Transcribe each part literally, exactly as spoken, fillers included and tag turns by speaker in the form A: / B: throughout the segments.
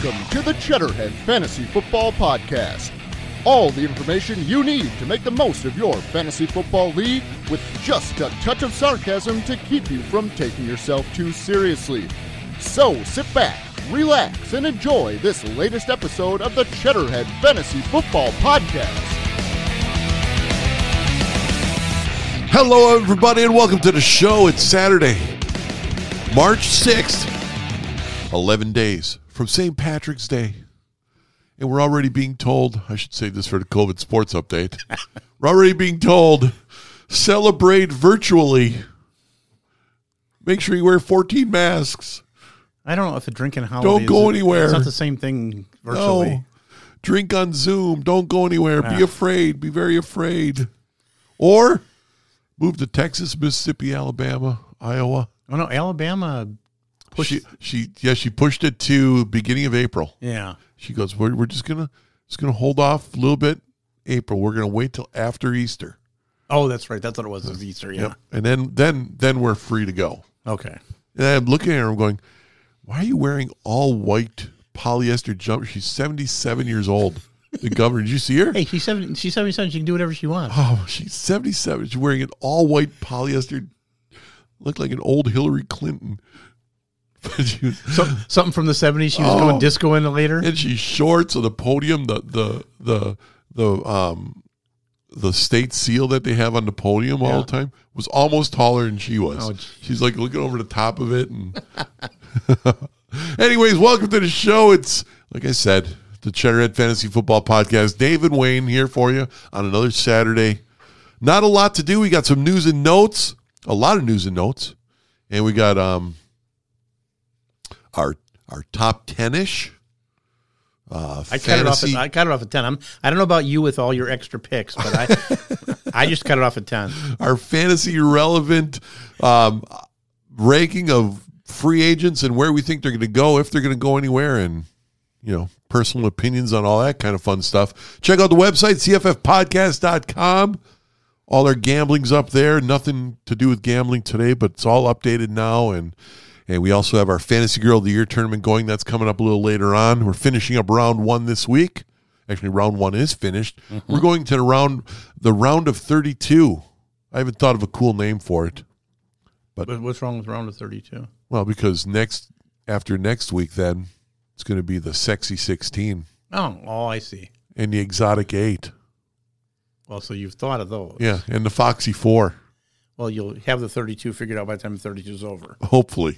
A: Welcome to the Cheddarhead Fantasy Football Podcast. All the information you need to make the most of your fantasy football league with just a touch of sarcasm to keep you from taking yourself too seriously. So sit back, relax, and enjoy this latest episode of the Cheddarhead Fantasy Football Podcast.
B: Hello, everybody, and welcome to the show. It's Saturday, March sixth, eleven days from Saint Patrick's Day. And we're already being told, I should save this for the COVID sports update. We're already being told, celebrate virtually. Make sure you wear fourteen masks.
C: I don't know if a drinking holiday
B: Don't go
C: is,
B: anywhere.
C: It's not the same thing virtually.
B: No. Drink on Zoom. Don't go anywhere.
C: Yeah.
B: Be afraid. Be very afraid. Or move to Texas, Mississippi, Alabama, Iowa.
C: Oh, no, Alabama pushed.
B: She, she, yeah, she pushed it to beginning of April.
C: Yeah.
B: She goes, we're, we're just gonna, just gonna hold off a little bit. April, we're gonna wait till after Easter.
C: Oh, that's right. That's what it was. It was Easter. Yeah.
B: Yep. And then, then, then we're free to go.
C: Okay.
B: And I'm looking at her, I'm going, why are you wearing all white polyester jumper? She's seventy-seven years old. The governor, did you see her?
C: Hey, she's seventy. She's seventy-seven. She can do whatever she wants.
B: Oh, she's seventy-seven. She's wearing an all white polyester. Looked like an old Hillary Clinton. She was,
C: So, something from the seventies. She was
B: Oh.
C: going disco in later.
B: and she's short, so the podium, the the the the um the state seal that they have on the podium all
C: Yeah.
B: the time was almost taller than she was.
C: Oh, gee.
B: She's like looking over the top of it. And anyways, welcome to the show. It's like I said, the Cheddarhead Fantasy Football Podcast. David Wayne here for you on another Saturday. Not a lot to do. We got some news and notes, a lot of news and notes, and we got um our our top ten-ish. Uh,
C: I cut it off.
B: fantasy-
C: At, I cut it off at ten. I'm. I don't know about you with all your extra picks, but I. I just cut it off at ten.
B: our fantasy relevant um, ranking of free agents and where we think they're going to go, if they're going to go anywhere, and you know, personal opinions on all that kind of fun stuff. Check out the website, C F F podcast dot com. All our gambling's up there. Nothing to do with gambling today, but it's all updated now. And and we also have our Fantasy Girl of the Year tournament going. That's coming up a little later on. We're finishing up round one this week. Actually, round one is finished. Mm-hmm. We're going to the round, the round of thirty-two. I haven't thought of a cool name for it.
C: But what's wrong with round of thirty-two?
B: Well, because next after next week, then it's going to be the Sexy sixteen
C: Oh, oh, I see.
B: and the Exotic eight.
C: Well, so you've thought of those.
B: Yeah, and the Foxy four.
C: Well, you'll have the thirty-two figured out by the time the thirty-two is over.
B: Hopefully.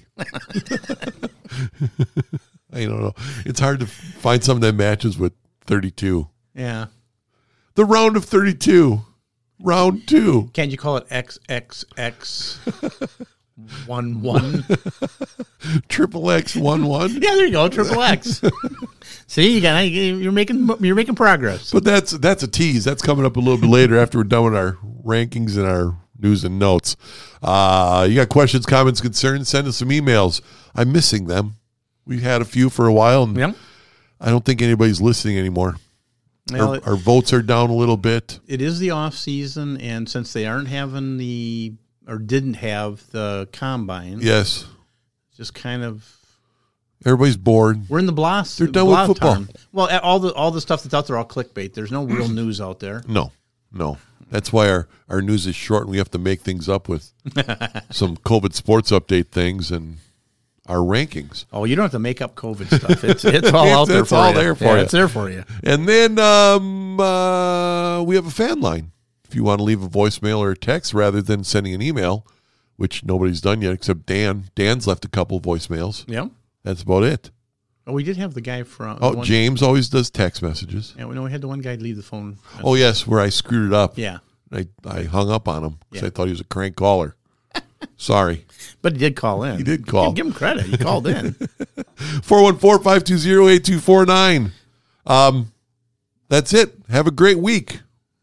B: I don't know. It's hard to find something that matches with thirty-two.
C: Yeah.
B: The round of thirty-two. Round two.
C: Can't you call it X X X one one?
B: Triple X one one.
C: Yeah, there you go, triple X. See, you got you're making you're making progress.
B: But that's that's a tease. That's coming up a little bit later after we're done with our rankings and our news and notes. Uh, you got questions, comments, concerns? Send us some emails. I'm missing them. We've had a few for a while, and
C: Yeah.
B: I don't think anybody's listening anymore.
C: Well,
B: our,
C: it,
B: our votes are down a little bit.
C: it is the off season, and since they aren't having the or didn't have the combine,
B: Yes.
C: just kind of
B: Everybody's bored.
C: we're in the blast.
B: They're done with
C: blast
B: football.
C: time. Well, all the all the stuff that's out there, all clickbait. There's no real news out there.
B: No, no. That's why our, our news is short, and we have to make things up with some COVID sports update things and our rankings.
C: Oh, you don't have to make up COVID stuff. It's it's all
B: It's-
C: out there
B: it's
C: for
B: all
C: you.
B: there for
C: Yeah,
B: you.
C: It's there for you.
B: And then um, uh, we have a fan line. If you want to leave a voicemail or a text rather than sending an email, which nobody's done yet except Dan. Dan's left a couple voicemails.
C: Yeah.
B: That's about it.
C: Oh, we did have the guy from.
B: Oh,
C: the one,
B: James always does text messages.
C: Yeah, we know we had the one guy leave the phone.
B: Oh, yes, where I screwed it up.
C: Yeah,
B: I, I hung up on him because
C: Yeah.
B: I thought he was a crank caller. Sorry.
C: but he did call in.
B: He did call.
C: Give, give him credit. He called in.
B: four one four, five two zero, eight two four nine. Um, that's it. Have a great week.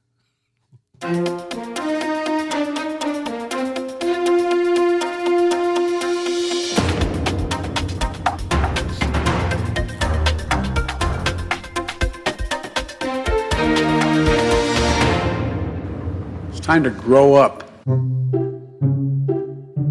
D: It's time to grow up.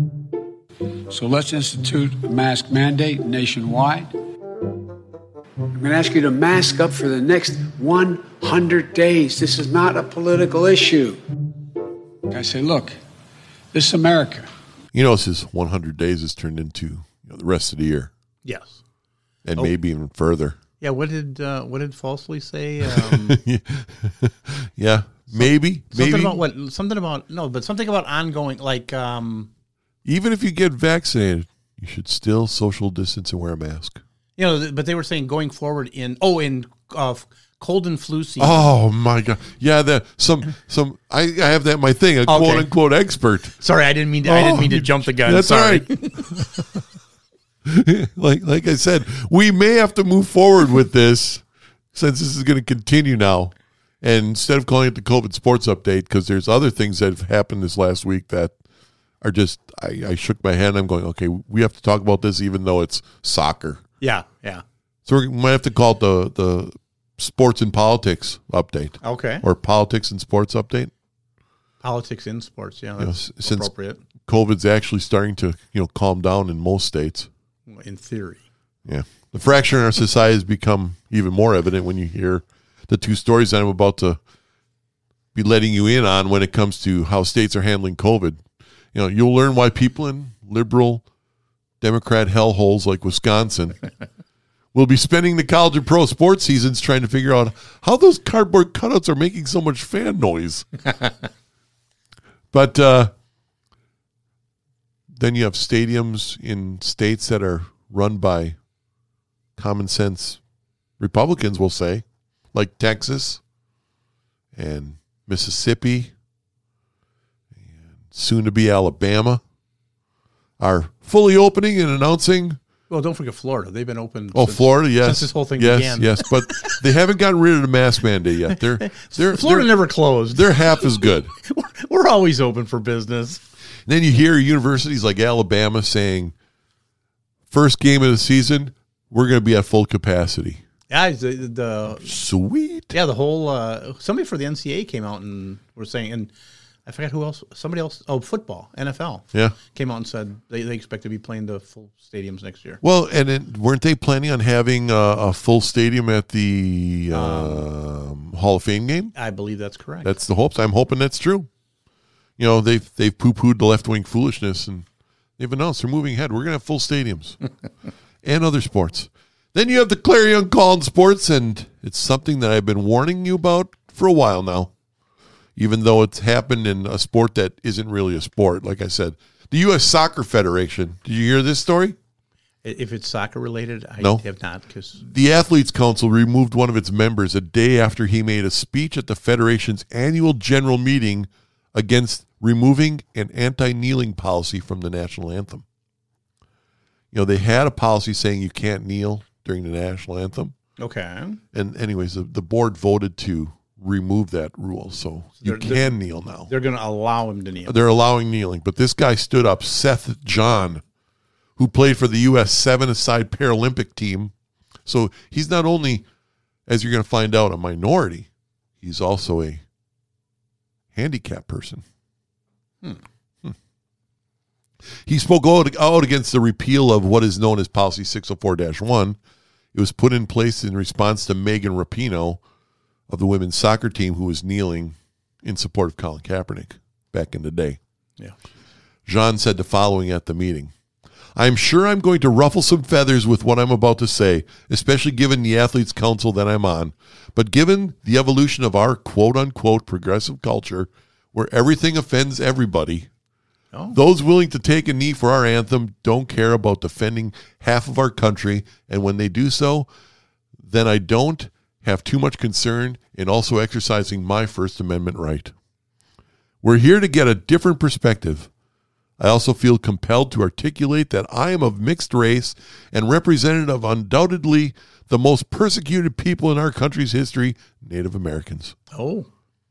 D: So let's institute a mask mandate nationwide. I'm going to ask you to mask up for the next one hundred days. This is not a political issue. I say, look, this is America.
B: You know, his one hundred days has turned into you know, the rest of the year.
C: Yes.
B: And
C: Oh.
B: maybe even further.
C: Yeah, what did uh, what did Falsely say? Um,
B: Yeah, maybe.
C: something
B: maybe.
C: about what? Something about no, but something about ongoing. Like, um,
B: Even if you get vaccinated, you should still social distance and wear a mask.
C: you know, th- but they were saying going forward in oh, in uh, cold and flu season.
B: Oh my God! Yeah, that some some. I, I have that in my thing. A
C: Okay.
B: quote unquote expert.
C: Sorry, I didn't mean to, I didn't mean to jump the gun.
B: That's
C: Sorry.
B: all right. like like I said, we may have to move forward with this since this is going to continue now. And instead of calling it the COVID sports update, because there's other things that have happened this last week that are just, I, I shook my head and I'm going, okay, we have to talk about this even though it's soccer.
C: Yeah, yeah.
B: So we might have to call it the, the sports and politics update
C: Okay.
B: or politics and sports update.
C: Politics in sports. Yeah,
B: You know,
C: that's
B: s- since
C: appropriate
B: COVID's actually starting to, you know, calm down in most states.
C: in theory.
B: Yeah. The fracture in our society has become even more evident when you hear the two stories that I'm about to be letting you in on when it comes to how states are handling COVID. You know, you'll learn why people in liberal Democrat hellholes like Wisconsin will be spending the college and pro sports seasons trying to figure out how those cardboard cutouts are making so much fan noise. But uh, then you have stadiums in states that are run by common sense Republicans, we'll say, like Texas and Mississippi and soon to be Alabama, are fully opening and announcing.
C: Well, don't forget Florida. They've been open.
B: Oh,
C: since,
B: Florida, yes,
C: since this whole thing
B: yes,
C: began.
B: yes, but they haven't gotten rid of the mask mandate yet. They're they're
C: Florida
B: they're,
C: never closed.
B: they're half as good.
C: We're, we're always open for business.
B: And then you hear universities like Alabama saying, first game of the season, we're going to be at full capacity.
C: Yeah, the, the
B: Sweet.
C: yeah the whole uh, somebody for the N C A A came out and were saying, and I forgot who else. Somebody else. Oh, football, N F L.
B: Yeah.
C: Came out and said they, they expect to be playing the full stadiums next year.
B: Well, and it, weren't they planning on having a, a full stadium at the um, Hall of Fame game?
C: I believe that's correct.
B: That's the hopes. I'm hoping that's true. You know, they've they've poo-pooed the left-wing foolishness, and they've announced they're moving ahead. We're going to have full stadiums and other sports. Then you have the Clarion Call in sports, and it's something that I've been warning you about for a while now, even though it's happened in a sport that isn't really a sport. Like I said, the U S Soccer Federation. Did you hear this story?
C: If it's soccer related, I
B: No.
C: have not because
B: The Athletes Council removed one of its members a day after he made a speech at the Federation's annual general meeting against removing an anti-kneeling policy from the national anthem. You know, they had a policy saying you can't kneel during the national anthem.
C: okay.
B: And anyways, the, the board voted to remove that rule. So you
C: They're-
B: can
C: they're-
B: kneel now.
C: They're going to allow him to kneel.
B: They're allowing kneeling. But this guy stood up, Seth John, who played for the U S seven-a-side Paralympic team. So he's not only, as you're going to find out, a minority, he's also a handicapped person.
C: Hmm.
B: Hmm. He spoke out, out against the repeal of what is known as Policy six oh four dash one. It was put in place in response to Megan Rapinoe of the women's soccer team, who was kneeling in support of Colin Kaepernick back in the day.
C: Yeah.
B: Jean said the following at the meeting. I'm sure I'm going to ruffle some feathers with what I'm about to say, especially given the Athletes Council that I'm on. But given the evolution of our quote-unquote progressive culture, where everything offends everybody,
C: Oh.
B: those willing to take a knee for our anthem don't care about defending half of our country, and when they do so, then I don't have too much concern in also exercising my First Amendment right. We're here to get a different perspective. I also feel compelled to articulate that I am of mixed race and representative of undoubtedly the most persecuted people in our country's history, Native Americans.
C: Oh.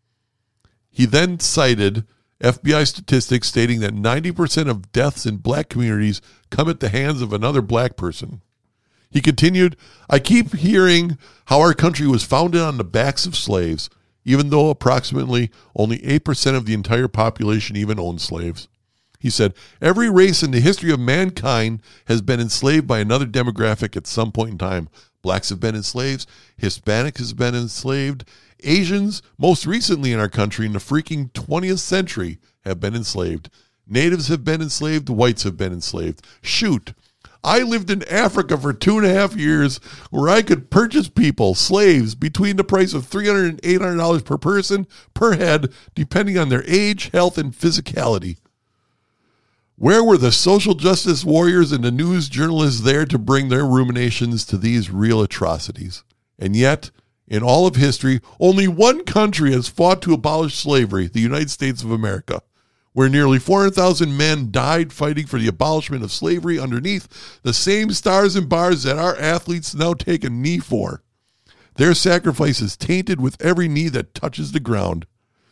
B: He then cited F B I statistics stating that ninety percent of deaths in black communities come at the hands of another black person. He continued, I keep hearing how our country was founded on the backs of slaves, even though approximately only eight percent of the entire population even owned slaves. He said, every race in the history of mankind has been enslaved by another demographic at some point in time. Blacks have been enslaved. Hispanics has been enslaved. Asians, most recently in our country in the freaking twentieth century, have been enslaved. Natives have been enslaved. Whites have been enslaved. Shoot. I lived in Africa for two and a half years where I could purchase people, slaves, between the price of three hundred dollars and eight hundred dollars per person, per head, depending on their age, health, and physicality. Where were the social justice warriors and the news journalists there to bring their ruminations to these real atrocities? And yet, in all of history, only one country has fought to abolish slavery, the United States of America, where nearly four hundred thousand men died fighting for the abolishment of slavery underneath the same stars and bars that our athletes now take a knee for. Their sacrifice is tainted with every knee that touches the ground.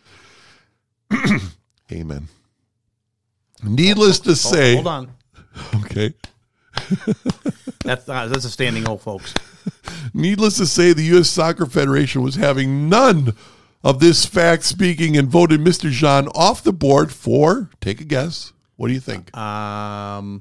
B: Amen. Needless to say...
C: Hold on.
B: Okay.
C: That's, uh, that's a standing O, folks.
B: Needless to say, the U S Soccer Federation was having none of this fact speaking and voted Mister Jean off the board for, take a guess, what do you think?
C: Um,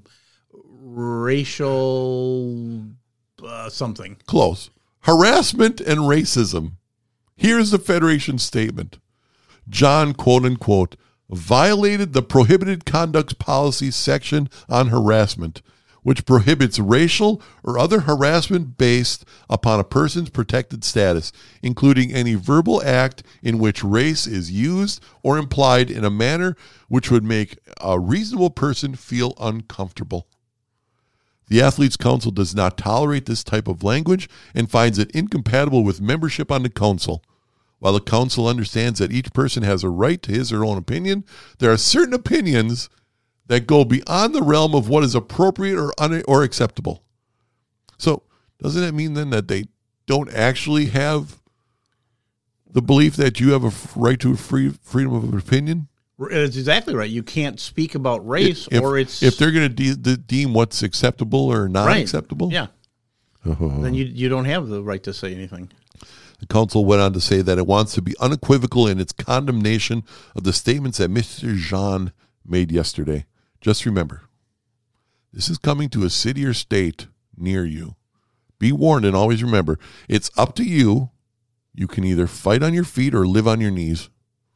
C: racial uh, something.
B: Close. Harassment and racism. Here's the Federation's statement. John, quote unquote, violated the prohibited conduct policy section on harassment, which prohibits racial or other harassment based upon a person's protected status, including any verbal act in which race is used or implied in a manner which would make a reasonable person feel uncomfortable. The Athletes Council does not tolerate this type of language and finds it incompatible with membership on the council. While the council understands that each person has a right to his or her own opinion, there are certain opinions that go beyond the realm of what is appropriate or un- or acceptable. So, doesn't that mean then that they don't actually have the belief that you have a f- right to a free freedom of opinion?
C: It's exactly right. You can't speak about race,
B: if,
C: or it's
B: if they're going to de- de- deem what's acceptable or not
C: right.
B: acceptable.
C: Yeah, then you you don't have the right to say anything.
B: The council went on to say that it wants to be unequivocal in its condemnation of the statements that Mister Jean made yesterday. Just remember, this is coming to a city or state near you. Be warned, and always remember, it's up to you. You can either fight on your feet or live on your knees.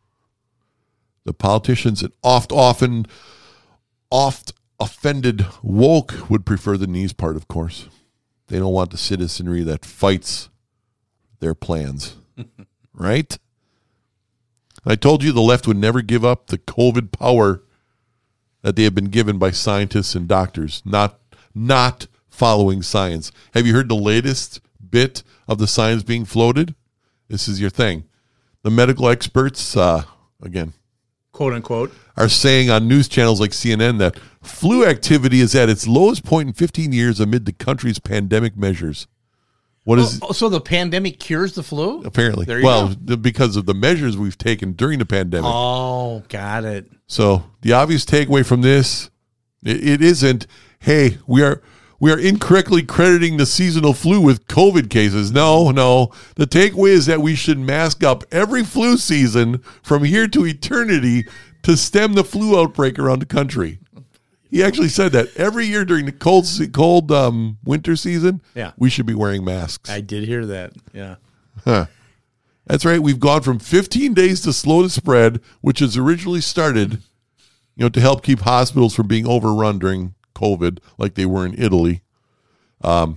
B: The politicians that oft, often, oft offended woke would prefer the knees part, of course. They don't want the citizenry that fights their plans, right? I told you the left would never give up the COVID power that they have been given by scientists and doctors, not not following science. Have you heard the latest bit of the science being floated? This is your thing. The medical experts, uh, again,
C: quote unquote,
B: are saying on news channels like C N N that flu activity is at its lowest point in fifteen years amid the country's pandemic measures. What is
C: oh, so the pandemic cures the flu?
B: Apparently.
C: There you
B: well,
C: go.
B: the, because of the measures we've taken during the pandemic.
C: Oh, got it.
B: So the obvious takeaway from this, it, it isn't, hey, we are we are incorrectly crediting the seasonal flu with COVID cases. No, no. The takeaway is that we should mask up every flu season from here to eternity to stem the flu outbreak around the country. He actually said that every year during the cold cold um, winter season,
C: yeah.
B: we should be wearing masks.
C: I did hear that. Yeah.
B: Huh. That's right. We've gone from fifteen days to slow the spread, which was originally started, you know, to help keep hospitals from being overrun during COVID, like they were in Italy. Um,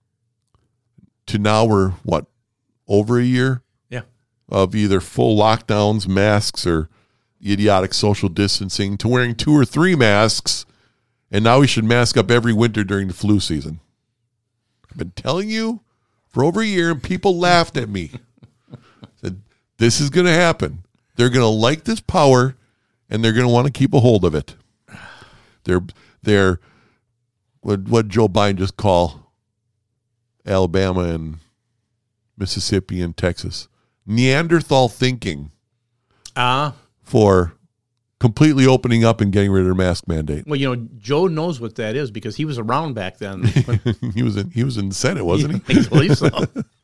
B: to now we're what, over a year?
C: Yeah.
B: Of either full lockdowns, masks, or idiotic social distancing, to wearing two or three masks. And now we should mask up every winter during the flu season. I've been telling you for over a year, and people laughed at me. Said, this is going to happen. They're going to like this power, and they're going to want to keep a hold of it. They're, they're what, what Joe Biden just call Alabama and Mississippi and Texas. Neanderthal thinking
C: Ah. Uh,
B: for completely opening up and getting rid of their mask mandate.
C: well, you know, Joe knows what that is because he was around back then.
B: he was in he was in the Senate, wasn't
C: he? I believe so.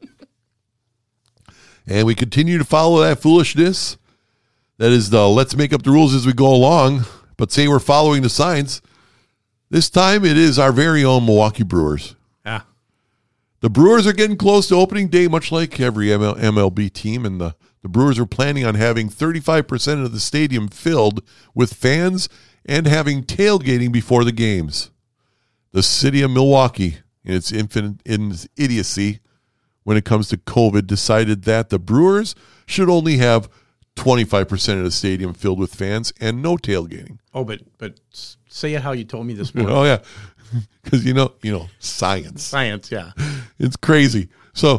B: And we continue to follow that foolishness. That is the let's make up the rules as we go along, but say we're following the science. This time it is our very own Milwaukee Brewers.
C: Yeah.
B: The Brewers are getting close to opening day, much like every M L B team, and the, the Brewers are planning on having thirty-five percent of the stadium filled with fans and having tailgating before the games. The city of Milwaukee, in its infinite in its idiocy when it comes to COVID, decided that the Brewers should only have twenty-five percent of the stadium filled with fans and no tailgating.
C: Oh, but but say it how you told me this morning.
B: Oh, yeah. Because, you know, you know, science.
C: Science, yeah.
B: It's crazy. So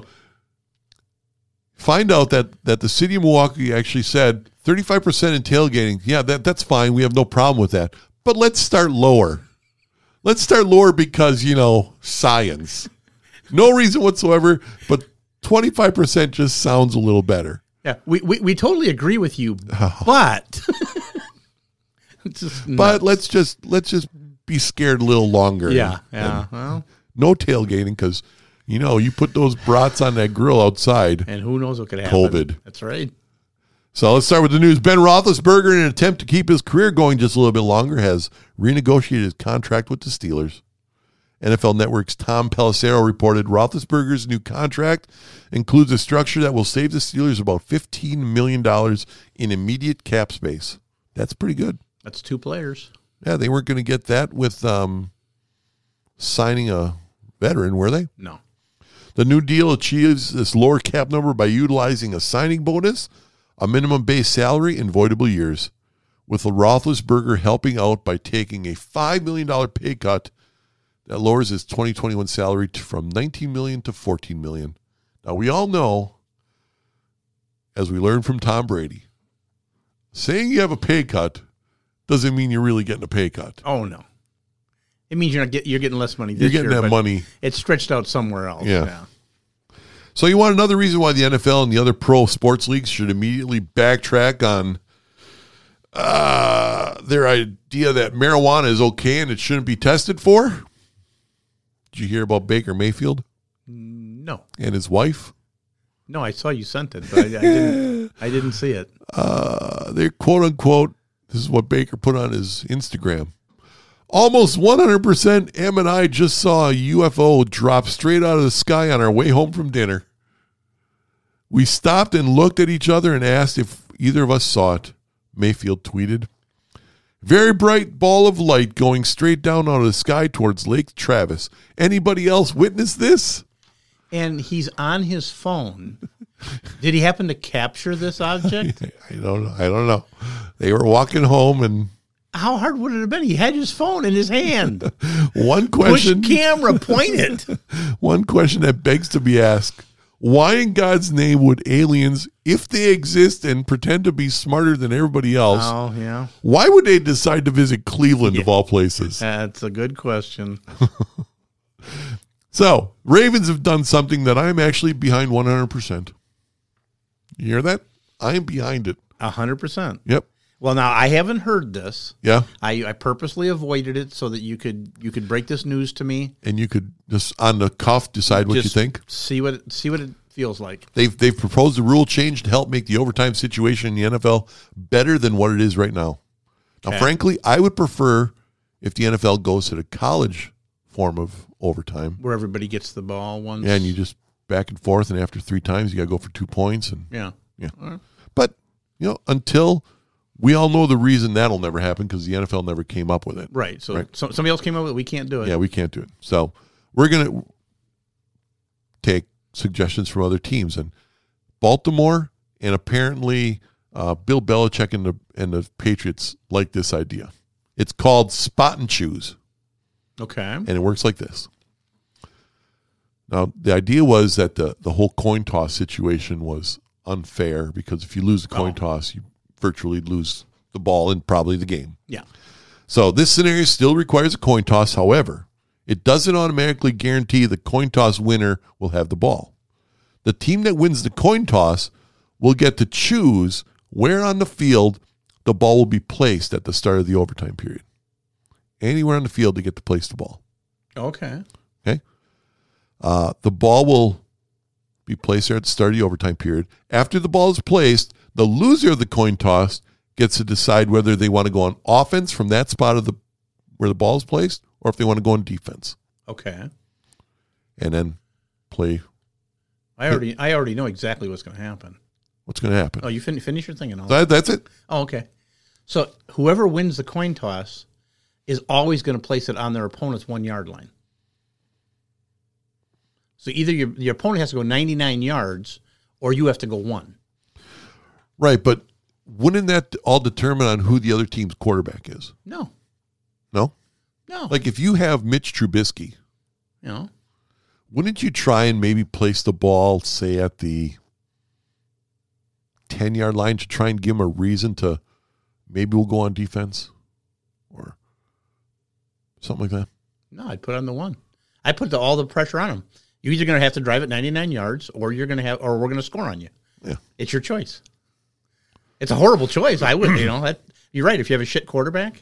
B: find out that, that the city of Milwaukee actually said thirty-five percent in tailgating. Yeah, that, that's fine. We have no problem with that. But let's start lower. Let's start lower because, you know, science. No reason whatsoever, but twenty-five percent just sounds a little better.
C: Yeah, we, we, we totally agree with you, but just
B: but let's just let's just be scared a little longer.
C: Yeah,
B: and,
C: yeah.
B: and
C: Well,
B: no tailgating because, you know, you put those brats on that grill outside.
C: and who knows what could happen.
B: COVID.
C: That's right.
B: So let's start with the news. Ben Roethlisberger, in an attempt to keep his career going just a little bit longer, has renegotiated his contract with the Steelers. N F L Network's Tom Pelissero reported Roethlisberger's new contract includes a structure that will save the Steelers about fifteen million dollars in immediate cap space. That's pretty good.
C: That's two players.
B: Yeah, they weren't going to get that with um, signing a veteran, were they?
C: No.
B: The new deal achieves this lower cap number by utilizing a signing bonus, a minimum base salary, and voidable years, with Roethlisberger helping out by taking a five million dollars pay cut that lowers his twenty twenty-one salary to, from nineteen million dollars to fourteen million dollars. Now, we all know, as we learned from Tom Brady, saying you have a pay cut doesn't mean you're really getting a pay cut.
C: Oh, no. It means you're not get, you're getting less money this
B: You're getting
C: year,
B: that
C: but
B: money.
C: It's stretched out somewhere else.
B: Yeah.
C: Yeah.
B: So you want another reason why the N F L and the other pro sports leagues should immediately backtrack on uh, their idea that marijuana is okay and it shouldn't be tested for? Did you hear about Baker Mayfield
C: No.
B: and his wife?
C: No, I saw you sent it, but I, I didn't I didn't see it.
B: Uh, they're quote unquote, this is what Baker put on his Instagram. Almost one hundred percent Em and I just saw a U F O drop straight out of the sky on our way home from dinner. We stopped and looked at each other and asked if either of us saw it, Mayfield tweeted. Very bright ball of light going straight down out of the sky towards Lake Travis. Anybody else witness this?
C: And he's on his phone. Did he happen to capture this object?
B: I don't know. I don't know. They were walking home and
C: How hard would it have been? He had his phone in his hand.
B: one
C: Push
B: question
C: camera, point it.
B: One question that begs to be asked. Why in God's name would aliens, if they exist and pretend to be smarter than everybody else,
C: Oh, yeah.
B: why would they decide to visit Cleveland of all places?
C: That's a good question.
B: So, Ravens have done something that I'm actually behind one hundred percent. You hear that? I am behind it.
C: A hundred percent.
B: Yep.
C: Well, now I haven't heard this.
B: Yeah.
C: I, I purposely avoided it so that you could you could break this news to me.
B: And you could just on the cuff decide what
C: Just
B: you think.
C: See what it, see what it feels like.
B: They've they've proposed a rule change to help make the overtime situation in the N F L better than what it is right now. Now,
C: Okay.
B: frankly, I would prefer if the N F L goes to the college form of overtime.
C: Where everybody gets the ball once.
B: Yeah, and you just back and forth, and after three times, you got to go for two points. And
C: Yeah.
B: yeah, but you know, until we all know the reason that'll never happen because the N F L never came up with it.
C: Right. So,
B: Right.
C: so somebody else came up with it. We can't do it.
B: Yeah, we can't do it. So we're gonna take suggestions from other teams, and Baltimore and apparently uh, Bill Belichick and the and the Patriots like this idea. It's called spot and choose.
C: Okay.
B: And it works like this. Now, the idea was that the, the whole coin toss situation was unfair because if you lose the coin
C: Oh.
B: toss, you virtually lose the ball and probably the game.
C: Yeah.
B: So this scenario still requires a coin toss. However, it doesn't automatically guarantee the coin toss winner will have the ball. The team that wins the coin toss will get to choose where on the field the ball will be placed at the start of the overtime period. Anywhere on the field to get to place the ball.
C: Okay.
B: Okay. Uh, the ball will be placed there at the start of the overtime period. After the ball is placed, the loser of the coin toss gets to decide whether they want to go on offense from that spot of the where the ball is placed, or if they want to go on defense.
C: Okay.
B: And then play.
C: I already I already know exactly what's going to happen.
B: What's going to happen?
C: Oh, you fin- finish your thing and all.
B: That, that's it.
C: Oh, okay. So whoever wins the coin toss is always going to place it on their opponent's one yard line. So either your your opponent has to go ninety-nine yards, or you have to go one.
B: Right, but wouldn't that all determine on who the other team's quarterback is?
C: No,
B: No?
C: no.
B: Like if you have Mitch Trubisky,
C: you know,
B: wouldn't you try and maybe place the ball, say, at the ten-yard line to try and give him a reason to maybe we'll go on defense or something like that?
C: no. I'd put on the one. I put the, all the pressure on him. You're either going to have to drive it ninety-nine yards, or you're going to have, or we're going to score on you.
B: Yeah.
C: It's your choice. It's a horrible choice. I would, you know, that you're right. If you have a shit quarterback,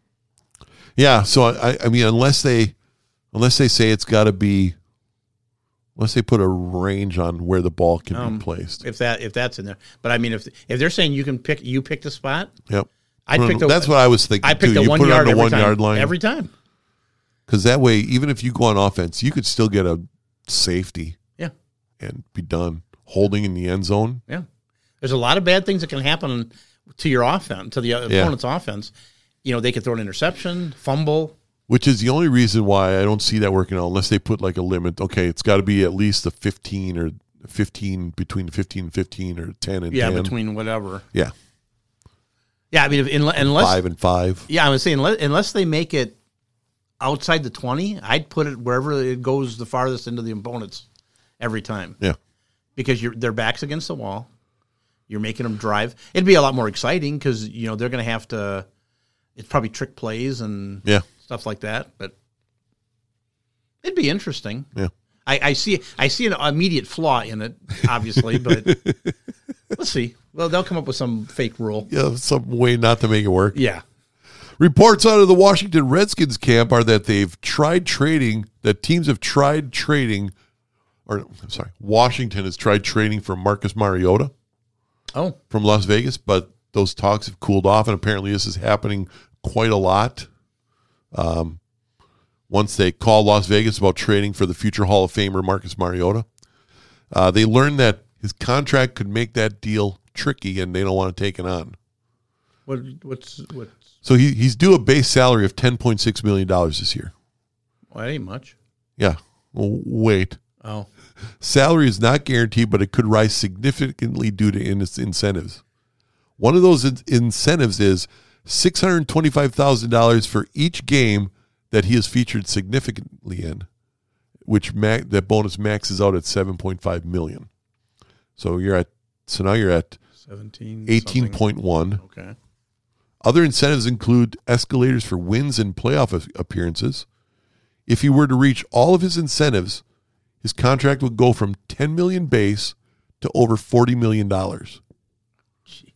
B: Yeah, so I, I mean, unless they, unless they say it's got to be, unless they put a range on where the ball can
C: um,
B: be placed.
C: if that if that's in there. But I mean, if if they're saying you can pick, you pick the spot.
B: Yep,
C: I'd pick the,
B: that's what I was thinking
C: I picked
B: too.
C: the
B: You
C: one
B: put it
C: yard
B: on the
C: every
B: one
C: time,
B: yard line
C: every time.
B: because that way, even if you go on offense, you could still get a safety.
C: Yeah,
B: and be done. Holding in the end zone.
C: yeah. There's a lot of bad things that can happen to your offense, to the opponent's yeah. offense. You know, they could throw an interception, fumble.
B: Which is the only reason why I don't see that working out unless they put like a limit. Okay, it's got to be at least a fifteen or fifteen, between fifteen and fifteen or ten and
C: yeah,
B: ten.
C: between whatever.
B: Yeah.
C: Yeah, I mean, if, unless.
B: Five and five.
C: Yeah, I was saying, unless, unless they make it outside the twenty, I'd put it wherever it goes the farthest into the opponents every time.
B: Yeah.
C: Because you're, their back's against the wall. You're making them drive. It'd be a lot more exciting because, you know, they're going to have to, it's probably trick plays and
B: yeah.
C: stuff like that. But it'd be interesting.
B: Yeah.
C: I, I see I see an immediate flaw in it, obviously, but let's see. Well, they'll come up with some fake rule.
B: Yeah, some way not to make it work.
C: Yeah.
B: Reports out of the Washington Redskins camp are that they've tried trading, that teams have tried trading, or I'm sorry, Washington has tried trading for Marcus Mariota.
C: Oh.
B: From Las Vegas, but those talks have cooled off, and apparently this is happening quite a lot. Um, once they call Las Vegas about trading for the future Hall of Famer Marcus Mariota, uh, they learned that his contract could make that deal tricky, and they don't want to take it on.
C: What? What's what's?
B: So he he's due a base salary of ten point six million dollars this year.
C: Well, that ain't much.
B: Yeah. Well, wait.
C: Oh.
B: Salary is not guaranteed, but it could rise significantly due to in- incentives. One of those in- incentives is six hundred twenty-five thousand dollars for each game that he is featured significantly in, which ma- that bonus maxes out at seven point five million dollars. So you're at so now you're at
C: seventeen
B: eighteen point one.
C: Okay.
B: Other incentives include escalators for wins and playoff appearances. If he were to reach all of his incentives, his contract would go from ten million dollars base to over forty million dollars.
C: Jesus.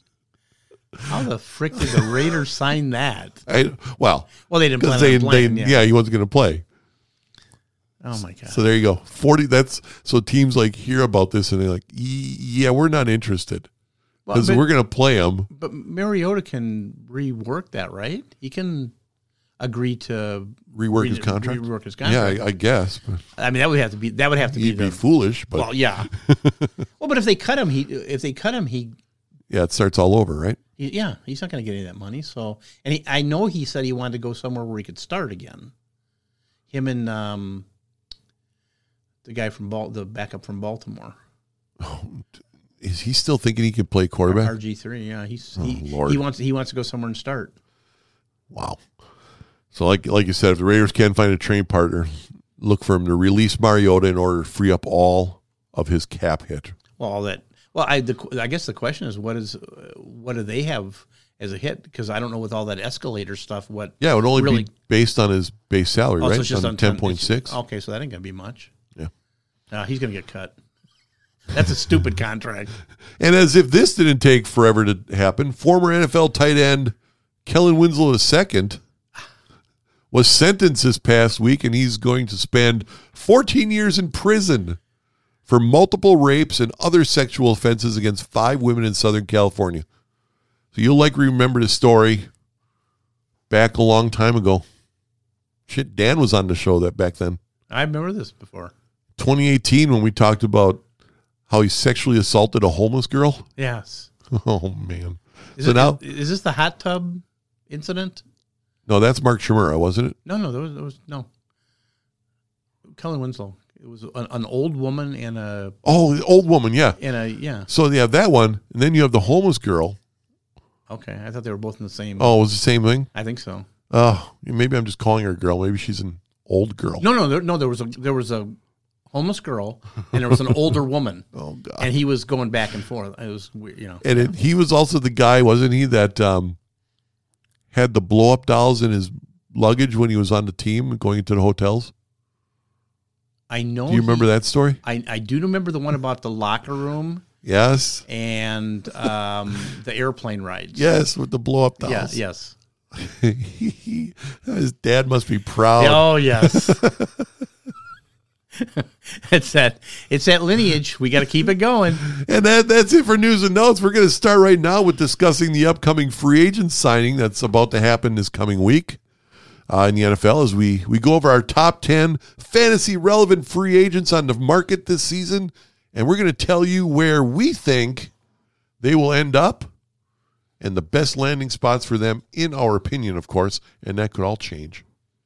C: How the frick did the Raiders sign that?
B: I, well,
C: well, they didn't plan
B: they,
C: on playing.
B: They,
C: yeah.
B: yeah, he wasn't going to play.
C: Oh my god!
B: So there you go. Forty. That's so teams like hear about this and they're like, yeah, we're not interested because well, we're going to play him.
C: But Mariota can rework that, right? He can agree to
B: rework
C: re-
B: his contract.
C: Rework his contract.
B: Yeah, I, I guess. But
C: I mean, that would have to be. That would have to be.
B: He'd
C: the,
B: be foolish, but
C: well, yeah. Well, but if they cut him, he if they cut him, he.
B: Yeah, it starts all over, right?
C: He, yeah, he's not going to get any of that money. So, and he, I know he said he wanted to go somewhere where he could start again. Him and um, the guy from Bal- the backup from Baltimore.
B: Oh, is he still thinking he could play quarterback?
C: R G three, yeah. He's
B: oh,
C: he,
B: Lord.
C: he wants he wants to go somewhere and start.
B: Wow. So, like like you said, if the Raiders can't find a training partner, look for him to release Mariota in order to free up all of his cap hit.
C: Well, all that. Well, I the, I guess the question is, what is what do they have as a hit? Because I don't know with all that escalator stuff. What?
B: Yeah, it would only
C: really,
B: be based on his base salary,
C: oh,
B: right?
C: So it's just
B: on
C: on
B: ten point six.
C: Okay, so that ain't gonna be much.
B: Yeah.
C: No, he's gonna get cut. That's a stupid contract.
B: And as if this didn't take forever to happen, former N F L tight end Kellen Winslow the second was sentenced this past week, and he's going to spend fourteen years in prison for multiple rapes and other sexual offenses against five women in Southern California. So you'll likely remember the story back a long time ago. Shit, Dan was on the show that back then.
C: I remember this before.
B: twenty eighteen when we talked about how he sexually assaulted a homeless girl?
C: Yes.
B: Oh, man.
C: Is
B: so
C: it,
B: now,
C: is, is this the hot tub incident?
B: no, that's Mark Shimura, wasn't it?
C: No, no, there was, there was no. Kelly Winslow. It was an, an old woman and a
B: Oh, the old woman, yeah.
C: and a yeah.
B: So you have that one, and then you have the homeless girl.
C: Okay, I thought they were both in the same.
B: Oh, it was the same thing?
C: I think so.
B: Oh, maybe I'm just calling her a girl. Maybe she's an old girl.
C: No, no, there, no. There was a there was a homeless girl and there was an older woman.
B: Oh, God.
C: And he was going back and forth. It was weird, you know.
B: And it, he was also the guy, wasn't he, that um, had the blow-up dolls in his luggage when he was on the team going into the hotels?
C: I know.
B: Do you remember
C: he-
B: that story?
C: I I do remember the one about the locker room
B: Yes.
C: and um, the airplane rides.
B: Yes, with the blow-up dolls.
C: Yeah. Yes.
B: His dad must be proud.
C: Oh yes. it's that it's that lineage. We got to keep it going.
B: And that that's it for news and notes. We're going to start right now with discussing the upcoming free agent signing that's about to happen this coming week uh, in the N F L as we, we go over our top ten fantasy relevant free agents on the market this season. And we're going to tell you where we think they will end up and the best landing spots for them, in our opinion, of course. And that could all change.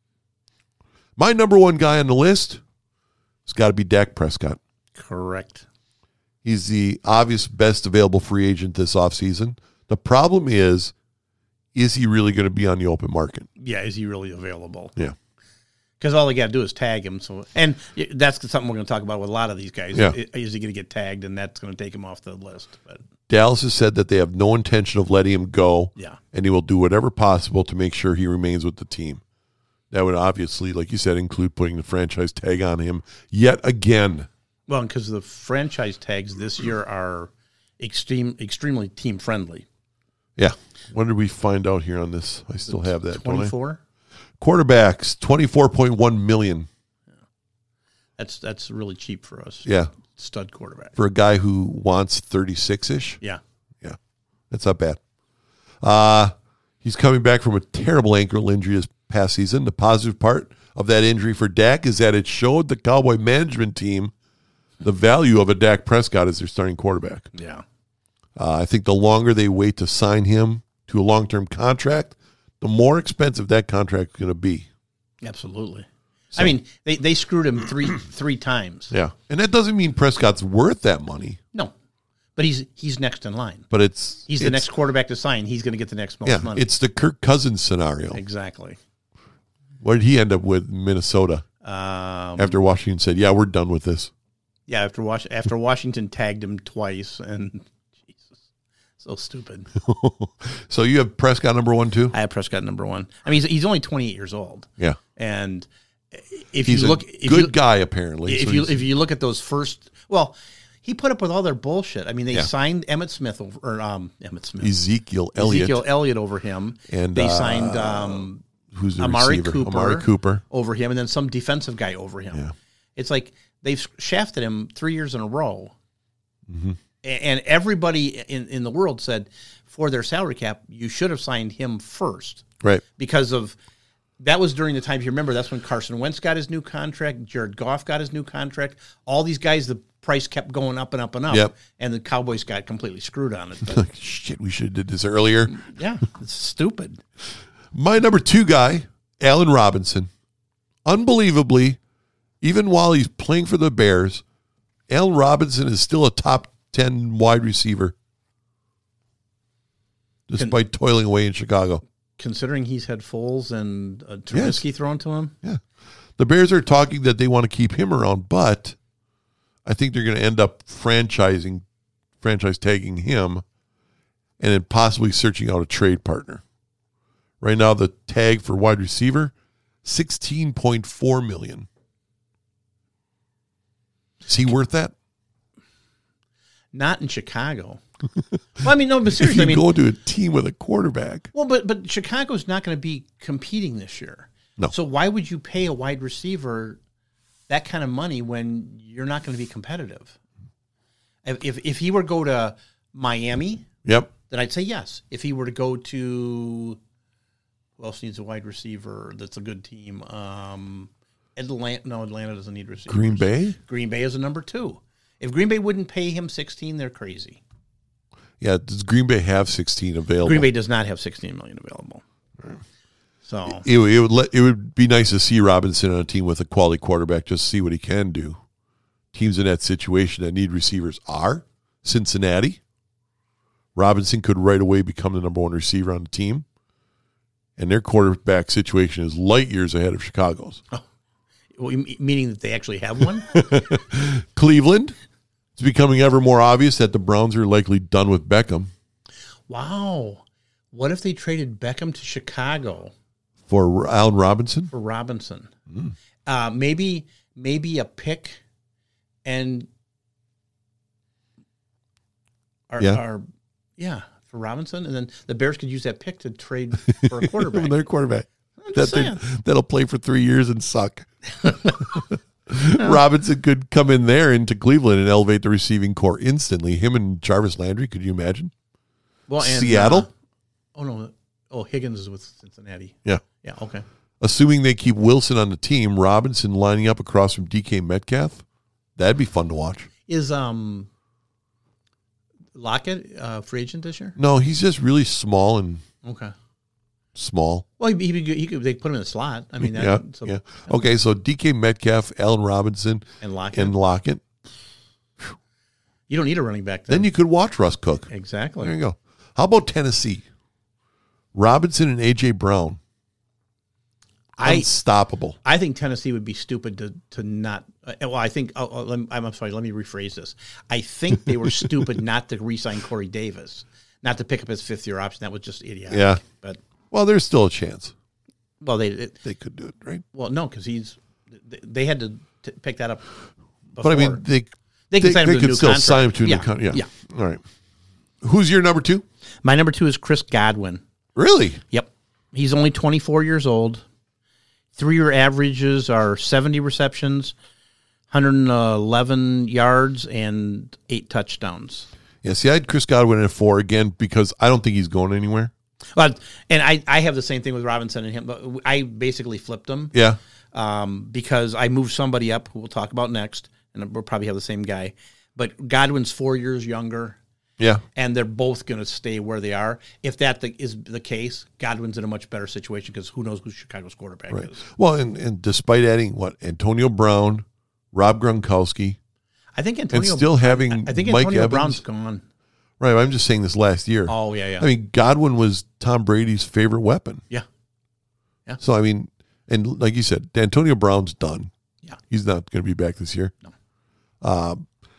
B: My number one guy on the list has got to be Dak Prescott.
C: Correct.
B: He's the obvious best available free agent this offseason. The problem is, is he really going to be on the open market?
C: Yeah. Is he really available?
B: Yeah.
C: Because all they got to do is tag him. So, and that's something we're going to talk about with a lot of these guys.
B: Yeah.
C: Is he going to get tagged, and that's going to take him off the list? But
B: Dallas has said that they have no intention of letting him go,
C: yeah,
B: and he will do whatever possible to make sure he remains with the team. That would obviously, like you said, include putting the franchise tag on him yet again.
C: well, because the franchise tags this year are extreme, extremely team friendly.
B: Yeah. What did we find out here on this? I still have that. don't I?
C: Twenty-four.
B: Quarterbacks, twenty-four point one million dollars.
C: That's that's really cheap for us.
B: Yeah.
C: Stud quarterback.
B: For a guy who wants thirty-six-ish.
C: Yeah.
B: Yeah, that's not bad. Uh, he's coming back from a terrible ankle injury this past season. The positive part of that injury for Dak is that it showed the Cowboy management team the value of a Dak Prescott as their starting quarterback.
C: Yeah.
B: Uh, I think the longer they wait to sign him to a long-term contract, the more expensive that contract is going to be.
C: Absolutely. I mean, they, they screwed him three three times.
B: Yeah, and that doesn't mean Prescott's worth that money,
C: No, but he's he's next in line.
B: but it's
C: He's the
B: it's-
C: next quarterback to sign. He's going to get the next most
B: Yeah,
C: money.
B: it's the Kirk Cousins scenario.
C: Exactly.
B: What did he end up with in Minnesota
C: Um,
B: after Washington said, "Yeah, we're done with this"?
C: yeah, after Was- after Washington tagged him twice, and Jesus, so stupid.
B: So you have Prescott number one too?
C: I have Prescott number one. I mean, he's, he's only twenty-eight years old,
B: Yeah,
C: and if
B: he's
C: you look,
B: a
C: if
B: good
C: you,
B: guy apparently.
C: if
B: so
C: you
B: he's-
C: if you look at those first, well, he put up with all their bullshit. I mean, they
B: Yeah.
C: signed Emmett Smith over, or um, Emmett Smith,
B: Ezekiel Elliott,
C: Ezekiel Elliott over him,
B: And,
C: they
B: uh,
C: signed um,
B: who's the
C: Amari
B: receiver?
C: Cooper,
B: Amari Cooper.
C: over him, and then some defensive guy over him.
B: Yeah.
C: It's like they've shafted him three years in a row,
B: Mm-hmm.
C: A- and everybody in, in the world said for their salary cap, you should have signed him first
B: Right.
C: because of that was during the time. If you remember, that's when Carson Wentz got his new contract, Jared Goff got his new contract. All these guys, the price kept going up and up and up,
B: Yep.
C: and the Cowboys got completely screwed on it. But
B: Shit, we should have did this earlier.
C: yeah, it's stupid.
B: My number two guy, Allen Robinson. Unbelievably, even while he's playing for the Bears, Allen Robinson is still a top ten wide receiver, despite toiling away in Chicago.
C: Considering he's had Foles and uh, Trubisky thrown to him.
B: Yeah. The Bears are talking that they want to keep him around, but I think they're going to end up franchising, franchise tagging him, and then possibly searching out a trade partner. Right now, the tag for wide receiver, sixteen point four million dollars. Is he worth that?
C: Not in Chicago. Well, I mean, no, but
B: If
C: seriously,
B: you
C: I mean,
B: go to a team with a quarterback.
C: well, but but Chicago's not going to be competing this year.
B: No.
C: So why would you pay a wide receiver that kind of money when you're not going to be competitive? If if, if he were to go to Miami,
B: Yep.
C: then I'd say yes. If he were to go to who else needs a wide receiver that's a good team? Um, Atlanta, no, Atlanta doesn't need receivers.
B: Green Bay?
C: Green Bay is a number two. If Green Bay wouldn't pay him sixteen, they're crazy.
B: Yeah, does Green Bay have sixteen available?
C: Green Bay does not have sixteen million available. So
B: It, would- it would let, it would be nice to see Robinson on a team with a quality quarterback, just see what he can do. Teams in that situation that need receivers are Cincinnati. Robinson could right away become the number one receiver on the team, and their quarterback situation is light years ahead of Chicago's.
C: well, meaning that they actually have one.
B: Cleveland, it's becoming ever more obvious that the Browns are likely done with Beckham
C: Wow. What if they traded Beckham to Chicago
B: for Allen Robinson.
C: for Robinson? Mm. Uh, maybe maybe a pick and our,
B: Yeah.
C: our yeah for Robinson, and then the Bears could use that pick to trade for a quarterback.
B: Their quarterback.
C: I'm
B: That
C: just
B: they,
C: saying.
B: that'll play for three years and suck. Robinson could come in there into Cleveland and elevate the receiving core instantly. Him and Jarvis Landry, could you imagine?
C: Well, and,
B: Seattle?
C: uh, oh no! Oh, Higgins is with Cincinnati.
B: Yeah.
C: Yeah. Okay.
B: Assuming they keep Wilson on the team, Robinson lining up across from D K Metcalf, that'd be fun to watch.
C: Is um Lockett uh, free agent this year?
B: No, he's just really small and
C: Okay.
B: small.
C: Well, he, he, he could. They put him in the slot. I mean, that,
B: yeah,
C: so,
B: yeah. Okay, so D K Metcalf, Allen Robinson,
C: and Lockett.
B: and Lockett.
C: You don't need a running back then.
B: Then you could watch Russ Cook.
C: exactly.
B: There you go. How about Tennessee? Robinson and A J Brown.
C: I
B: Unstoppable.
C: I think Tennessee would be stupid to to not. Uh, well, I think. Oh, oh, let me, I'm sorry. Let me rephrase this. I think they were stupid not to re-sign Corey Davis, not to pick up his fifth year option. That was just idiotic.
B: Yeah.
C: But
B: Well, there's still a chance.
C: well, they it,
B: They could do it, right?
C: well no because he's they, they had to t- pick that up. Before.
B: But I mean, they
C: They can sign him to a
B: could
C: new
B: still
C: contract.
B: sign him to a
C: Yeah,
B: new contract. Yeah.
C: yeah.
B: All right. Who's your number two?
C: My number two is Chris Godwin.
B: Really?
C: Yep. He's only twenty-four years old. Three-year averages are seventy receptions, one hundred eleven yards, and eight touchdowns.
B: Yeah, see, I had Chris Godwin at four again because I don't think he's going anywhere.
C: Well, and I, I have the same thing with Robinson and him. But I basically flipped them
B: Yeah.
C: um, because I moved somebody up who we'll talk about next, and we'll probably have the same guy. But Godwin's four years younger.
B: Yeah.
C: And they're both going to stay where they are. If that the, is the case, Godwin's in a much better situation because who knows who Chicago's quarterback
B: Right.
C: is.
B: Well, and, and despite adding, what, Antonio Brown, Rob Gronkowski,
C: I think Antonio.
B: and still having
C: I, I think
B: Mike
C: Antonio
B: Evans.
C: Brown's gone.
B: Right, I'm just saying this last year.
C: Oh yeah, yeah.
B: I mean, Godwin was Tom Brady's favorite weapon.
C: yeah,
B: So, I mean, and like you said, Antonio Brown's done.
C: yeah.
B: He's not going to be back this year.
C: No.
B: Uh,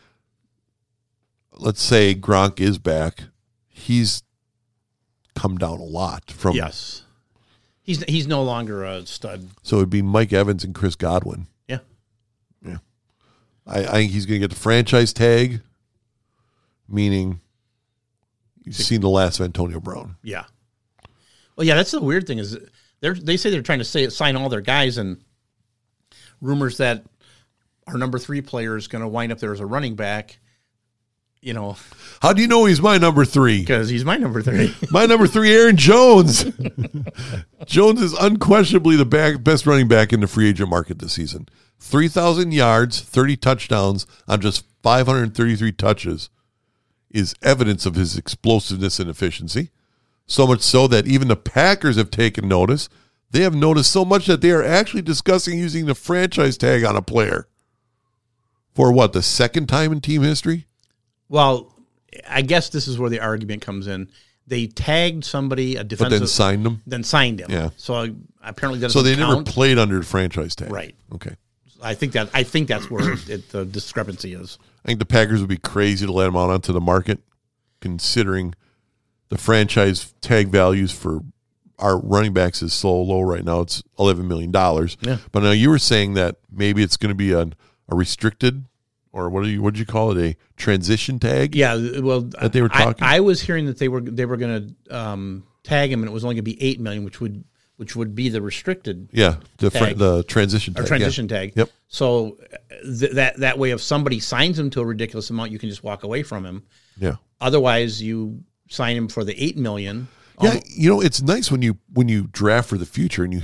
B: let's say Gronk is back. He's come down a lot from.
C: Yes. He's he's no longer a stud.
B: So it'd be Mike Evans and Chris Godwin.
C: Yeah.
B: Yeah. I, I think he's going to get the franchise tag, meaning you've seen the last of Antonio Brown.
C: Yeah. Well, yeah. That's the weird thing is they they say they're trying to say sign all their guys, and rumors that our number three player is going to wind up there as a running back. You know,
B: How do you know he's my number three?
C: because he's my number three.
B: My number three, Aaron Jones. Jones is unquestionably the back, best running back in the free agent market this season. three thousand yards, thirty touchdowns on just five hundred thirty-three touches is evidence of his explosiveness and efficiency. So much so that even the Packers have taken notice. They have noticed so much that they are actually discussing using the franchise tag on a player. For what, the second time in team history?
C: Well, I guess this is where the argument comes in. They tagged somebody, a
B: But
C: defensive,
B: then signed them?
C: then signed him.
B: Yeah.
C: So uh, apparently that
B: So
C: doesn't
B: they never
C: count.
B: played under the franchise tag.
C: Right.
B: Okay.
C: I think that I think that's where it, the discrepancy is.
B: I think the Packers would be crazy to let him out onto the market, considering the franchise tag values for our running backs is so low right now. It's eleven million dollars.
C: Yeah.
B: But now you were saying that maybe it's going to be a, a restricted, or what do you what did you call it, a transition tag?
C: Yeah, well,
B: That they were
C: I-
B: talking?
C: I, was hearing that they were they were going to um, tag him, and it was only going to be eight million, which would which would be the restricted
B: Yeah, the fr-
C: Tag.
B: the transition
C: or
B: tag.
C: transition
B: yeah.
C: tag.
B: Yep.
C: So uh, th- that that way, if somebody signs him to a ridiculous amount, you can just walk away from him.
B: Yeah.
C: Otherwise, you sign him for the eight million.
B: Yeah, you know, it's nice when you when you draft for the future and you have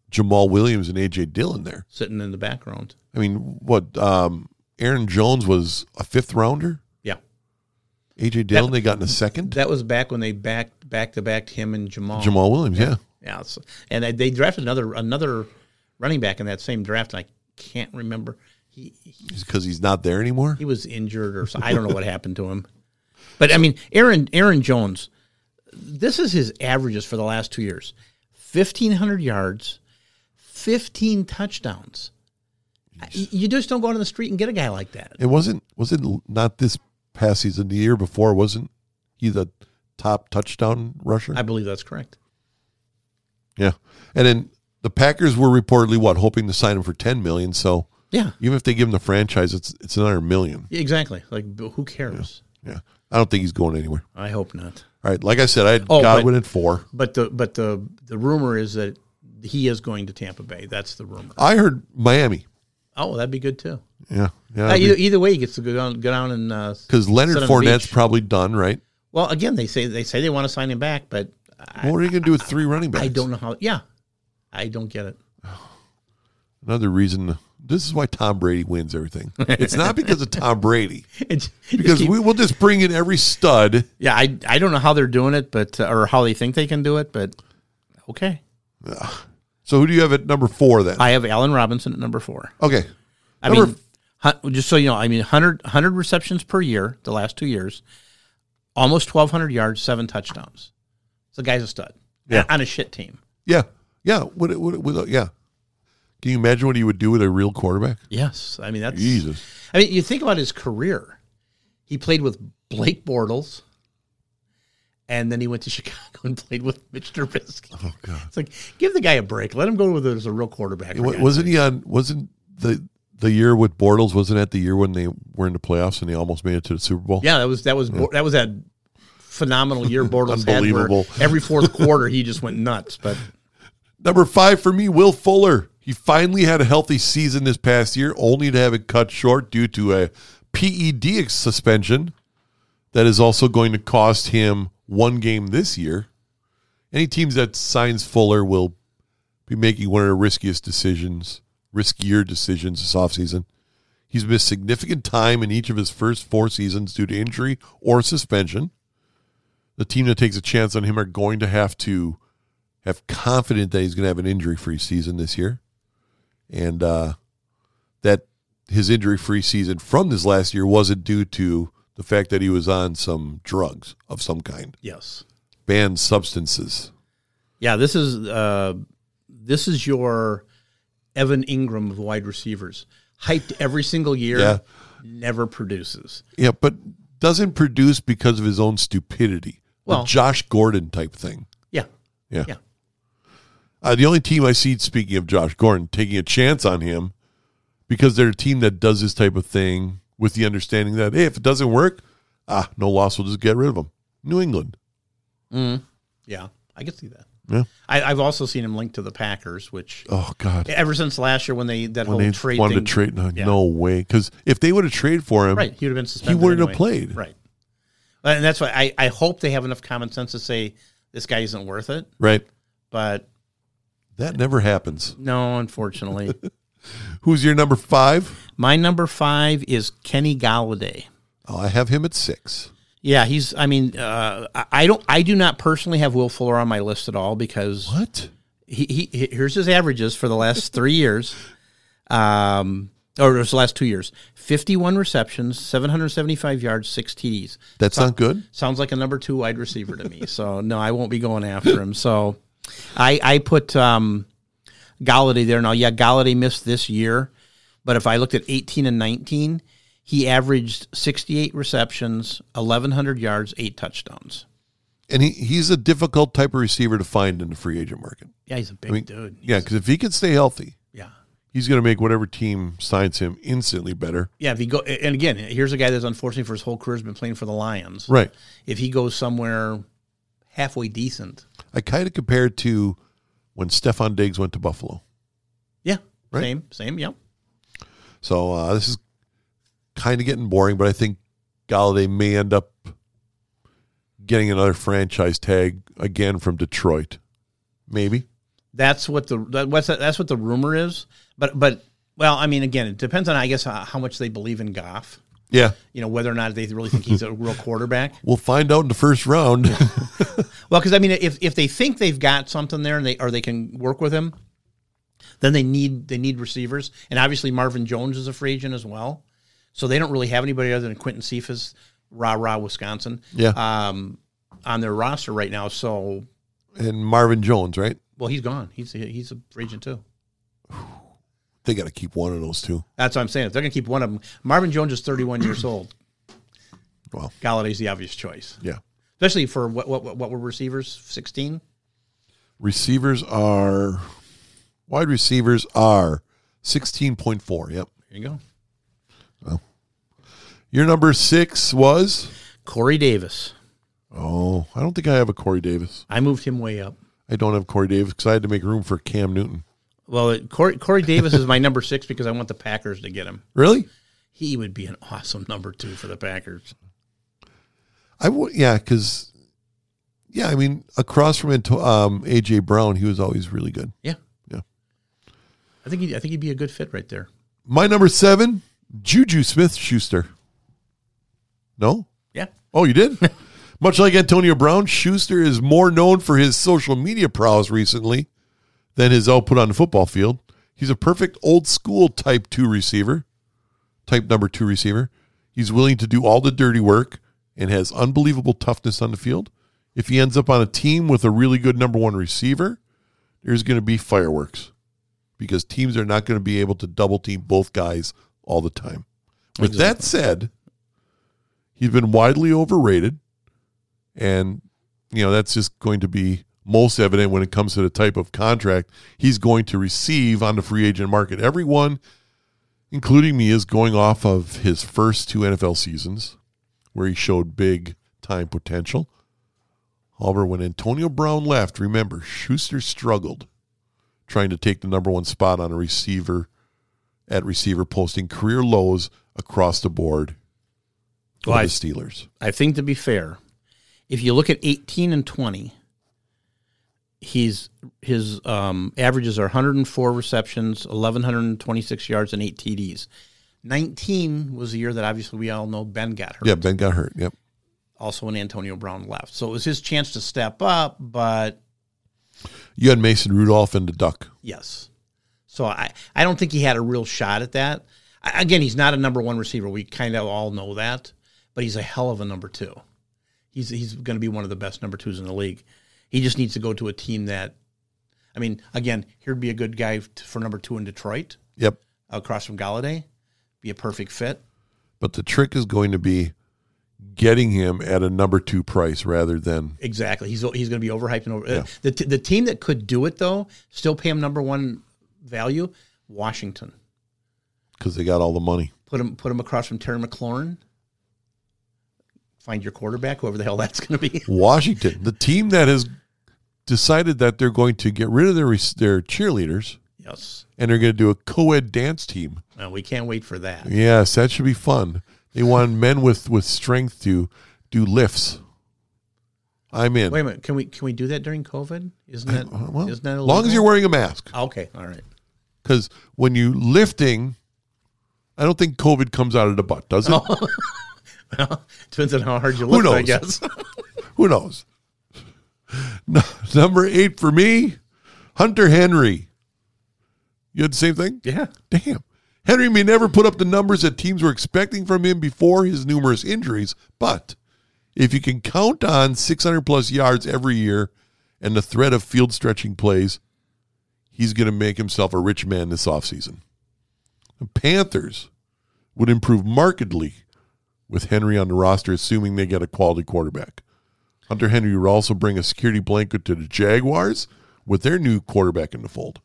B: Jamal Williams and A J Dillon there.
C: Sitting in the background.
B: I mean, what, um, Aaron Jones was a fifth rounder?
C: Yeah.
B: A J Dillon,
C: That-
B: they got in a second?
C: That was back when they backed back to backed him and Jamal.
B: Jamal Williams, yeah.
C: Yeah, so, and they, they drafted another another running back in that same draft. And I can't remember. He he,
B: Because he's not there anymore?
C: he was injured or so, I don't know what happened to him. But I mean, Aaron Aaron Jones. This is his averages for the last two years: fifteen hundred yards, fifteen touchdowns. I- You just don't go out on the street and get a guy like that.
B: It wasn't, was it not this past season, the year before, wasn't he the top touchdown rusher?
C: I believe that's correct.
B: Yeah. And then the Packers were reportedly, what, hoping to sign him for ten million dollars. So
C: Yeah,
B: even if they give him the franchise, it's it's another million.
C: exactly. Like, but who cares?
B: Yeah. I don't think he's going anywhere.
C: I hope not.
B: All right. Like I said, I had
C: Oh,
B: Godwin
C: but-
B: at four.
C: But the but the the rumor is that he is going to Tampa Bay. That's the rumor.
B: I heard Miami.
C: Oh, that'd be good too.
B: Yeah.
C: Uh,
B: Yeah.
C: either, either way, he gets to go down go down and uh,
B: Because Leonard
C: sit on the
B: Fournette's
C: beach.
B: probably done, right?
C: Well, again, they say they say they want to sign him back, but I,
B: What are you going to do with three running backs?
C: I don't know how. Yeah, I don't get it.
B: Another reason. This is why Tom Brady wins everything. It's not because of Tom Brady.
C: It's,
B: Because
C: keep-
B: we will just bring in every stud.
C: yeah, I I don't know how they're doing it, but uh, or how they think they can do it, but okay.
B: So who do you have at number four then?
C: I have Allen Robinson at number four.
B: Okay.
C: I
B: Number
C: mean, hu- just so you know, I mean, one hundred, one hundred receptions per year the last two years, almost twelve hundred yards, seven touchdowns. So the guy's a stud.
B: Yeah.
C: On a shit team.
B: Yeah. Yeah. What, what, what, yeah. Can you imagine what he would do with a real quarterback?
C: Yes. I mean, that's.
B: Jesus.
C: I mean, you think about his career. He played with Blake Bortles, and then he went to Chicago and played with Mitch Trubisky.
B: Oh, God.
C: It's like, give the guy a break. Let him go with it as a real quarterback. for
B: Wa-
C: God's
B: Wasn't
C: sake.
B: he on, wasn't the the year with Bortles, wasn't that the year when they were in the playoffs and they almost made it to the Super Bowl?
C: Yeah, that was that was that was that phenomenal year Bortles had.
B: Unbelievable.
C: Where every fourth quarter he just went nuts. But
B: Number five for me, Will Fuller. He finally had a healthy season this past year, only to have it cut short due to a P E D suspension that is also going to cost him one game this year. Any teams that signs Fuller will be making one of the riskiest decisions, riskier decisions this offseason. He's missed significant time in each of his first four seasons due to injury or suspension. The team that takes a chance on him are going to have to have confidence that he's going to have an injury-free season this year. And uh, that his injury-free season from this last year wasn't due to the fact that he was on some drugs of some kind,
C: yes,
B: banned substances.
C: yeah, this is uh, this is your Evan Ingram of wide receivers, hyped every single year,
B: Yeah.
C: never produces.
B: Yeah, but doesn't produce because of his own stupidity.
C: Well-
B: the Josh Gordon type thing.
C: Yeah,
B: Yeah.
C: yeah.
B: Uh, the only team I see, speaking of Josh Gordon, taking a chance on him because they're a team that does this type of thing with the understanding that, hey, if it doesn't work, ah, no loss, we'll just get rid of him. New England.
C: Yeah, I can see that.
B: Yeah.
C: I, I've also seen him linked to the Packers, which
B: Oh, God.
C: ever since last year when they that
B: When
C: whole
B: they
C: trade
B: wanted
C: thing,
B: to trade, no,
C: Yeah.
B: no way. Because if they would have traded for him,
C: right, he would have been
B: he
C: suspended.
B: wouldn't
C: anyway.
B: have played.
C: Right, and that's why I, I hope they have enough common sense to say this guy isn't worth it.
B: Right.
C: But
B: That never happens.
C: no, unfortunately,
B: Who's your number five?
C: my number five is Kenny Galladay.
B: Oh, I have him at six.
C: Yeah, he's. I mean, uh, I- I don't. I do not personally have Will Fuller on my list at all because
B: What?
C: he, he, he here's his averages for the last three years, um, or it was the last two years: fifty-one receptions, seven hundred seventy-five yards, six T Ds.
B: That's not good?
C: Sounds like a number two wide receiver to me. So no, I won't be going after him. So I I put um, Galladay there. Now, yeah, Galladay missed this year, but if I looked at eighteen and nineteen, he averaged sixty-eight receptions, eleven hundred yards, eight touchdowns.
B: And he, he's a difficult type of receiver to find in the free agent market.
C: Yeah, he's a big
B: I mean,
C: dude.
B: yeah, because if he can stay healthy,
C: Yeah.
B: he's going to make whatever team signs him instantly better.
C: Yeah, if he go and again, here's a guy that's unfortunately for his whole career has been playing for the Lions.
B: Right.
C: If he goes somewhere halfway decent,
B: I kind of compare it to when Stephon Diggs went to Buffalo.
C: yeah,
B: Right.
C: same, same, yep.
B: So uh, this is kind of getting boring, but I think Galladay may end up getting another franchise tag again from Detroit. Maybe.
C: That's what the that, what's that, that's what the rumor is. But but well, I mean, again, it depends on I guess how, how much they believe in Goff.
B: Yeah.
C: You know, whether or not they really think he's a real quarterback.
B: We'll find out in the first round.
C: Well, because I mean, if if they think they've got something there and they or they can work with him, then they need they need receivers, and obviously Marvin Jones is a free agent as well, so they don't really have anybody other than Quentin Cephas, rah rah Wisconsin,
B: Yeah.
C: um, on their roster right now. So,
B: And Marvin Jones, right?
C: well, he's gone. He's he's a free agent too.
B: They got to keep one of those two.
C: That's what I'm saying. If they're going to keep one of them, Marvin Jones is thirty-one years old.
B: Well,
C: Galladay's the obvious choice,
B: yeah.
C: especially for what what what were receivers? sixteen.
B: Receivers are, wide receivers are sixteen point four. Yep.
C: There you go.
B: Well, your number six was?
C: Corey Davis.
B: Oh, I don't think I have a Corey Davis.
C: I moved him way up.
B: I don't have Corey Davis because I had to make room for Cam Newton.
C: Well, it, Corey, Corey Davis is my number six because I want the Packers to get him.
B: Really?
C: He would be an awesome number two for the Packers.
B: I would, yeah, because, yeah, I mean, across from um, A J Brown, he was always really good.
C: Yeah,
B: Yeah.
C: I think he, I think he'd be a good fit right there.
B: My number seven, Juju Smith-Schuster. No?
C: Yeah,
B: Oh, you did? Much like Antonio Brown, Schuster is more known for his social media prowess recently than his output on the football field. He's a perfect old school type two receiver, type number two receiver. He's willing to do all the dirty work and has unbelievable toughness on the field. If he ends up on a team with a really good number one receiver, there's going to be fireworks because teams are not going to be able to double team both guys all the time. With that said, he's been widely overrated, and you know that's just going to be most evident when it comes to the type of contract he's going to receive on the free agent market. Everyone, including me, is going off of his first two N F L seasons where he showed big time potential. However, when Antonio Brown left, remember, Schuster struggled trying to take the number one spot on a receiver at receiver, posting career lows across the board for
C: Well,
B: the
C: I-
B: Steelers.
C: I think to be fair, if you look at eighteen and twenty, he's his um, averages are one hundred four receptions, eleven twenty-six yards, and eight T Ds. nineteen was the year that obviously we all know Ben got hurt.
B: Yeah, Ben got hurt. Yep.
C: Also when Antonio Brown left. So it was his chance to step up, but
B: You had Mason Rudolph and the Duck.
C: yes. So I, I don't think he had a real shot at that. I, again, he's not a number one receiver. We kind of all know that, but he's a hell of a number two. He's he's going to be one of the best number twos in the league. He just needs to go to a team that, I mean, again, he'd be a good guy t- for number two in Detroit,
B: Yep.
C: across from Galladay. Be a perfect fit.
B: But the trick is going to be getting him at a number two price rather than
C: Exactly. He's he's going to be overhyped and over.
B: Yeah.
C: Uh, the t- the team that could do it though, still pay him number one value. Washington.
B: because they got all the money.
C: Put him put him across from Terry McLaurin. Find your quarterback, whoever the hell that's going to be.
B: Washington, the team that has decided that they're going to get rid of their their cheerleaders
C: Yes.
B: and they're going to do a co-ed dance team.
C: Well, we can't wait for that.
B: Yes, that should be fun. They want men with, with strength to do lifts. I'm in.
C: Wait a minute. Can we can we do that during COVID? Isn't that
B: Uh, well,
C: isn't that
B: as long as
C: illegal?
B: you're wearing a mask.
C: Okay, all right.
B: Because when you lifting, I don't think COVID comes out of the butt, does it?
C: Well, depends on how hard you
B: Who
C: lift, I
B: knows?
C: guess.
B: Who knows? No, number eight for me, Hunter Henry. You had the same thing?
C: Yeah.
B: Damn. Henry may never put up the numbers that teams were expecting from him before his numerous injuries, but if you can count on six hundred plus yards every year and the threat of field stretching plays, he's going to make himself a rich man this offseason. The Panthers would improve markedly with Henry on the roster, assuming they get a quality quarterback. Hunter Henry would also bring a security blanket to the Jaguars with their new quarterback in the fold.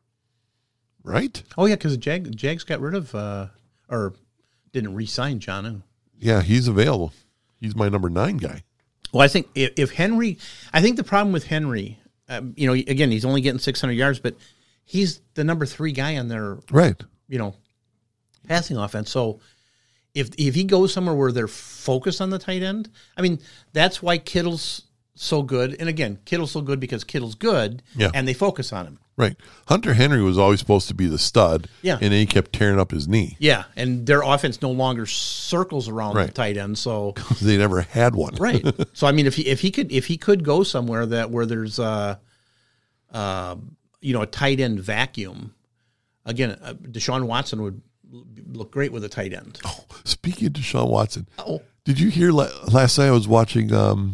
B: Right?
C: Oh yeah, because Jag Jags got rid of uh, or didn't re-sign Jonnu.
B: Yeah, he's available. He's my number nine guy.
C: Well, I think if, if Henry, I think the problem with Henry, um, you know, again, he's only getting six hundred yards, but he's the number three guy on their,
B: Right.
C: you know, passing offense. So if if he goes somewhere where they're focused on the tight end, I mean, that's why Kittle's so good. And again, Kittle's so good because Kittle's good,
B: Yeah.
C: and they focus on him.
B: Right. Hunter Henry was always supposed to be the stud,
C: Yeah.
B: and then he kept tearing up his knee.
C: Yeah, and their offense no longer circles around
B: Right.
C: the tight end. So
B: They never had one.
C: right. So I mean, if he if he could if he could go somewhere that where there's uh, uh, you know, a tight end vacuum, again, uh, Deshaun Watson would look great with a tight end.
B: Oh, speaking of Deshaun Watson,
C: Oh,
B: did you hear la- last night I was watching um,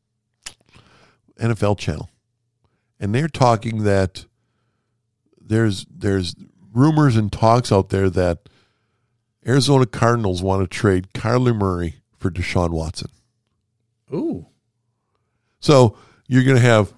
B: N F L Channel, and they're talking that there's there's rumors and talks out there that Arizona Cardinals want to trade Kyler Murray for Deshaun Watson.
C: ooh,
B: So you're going to have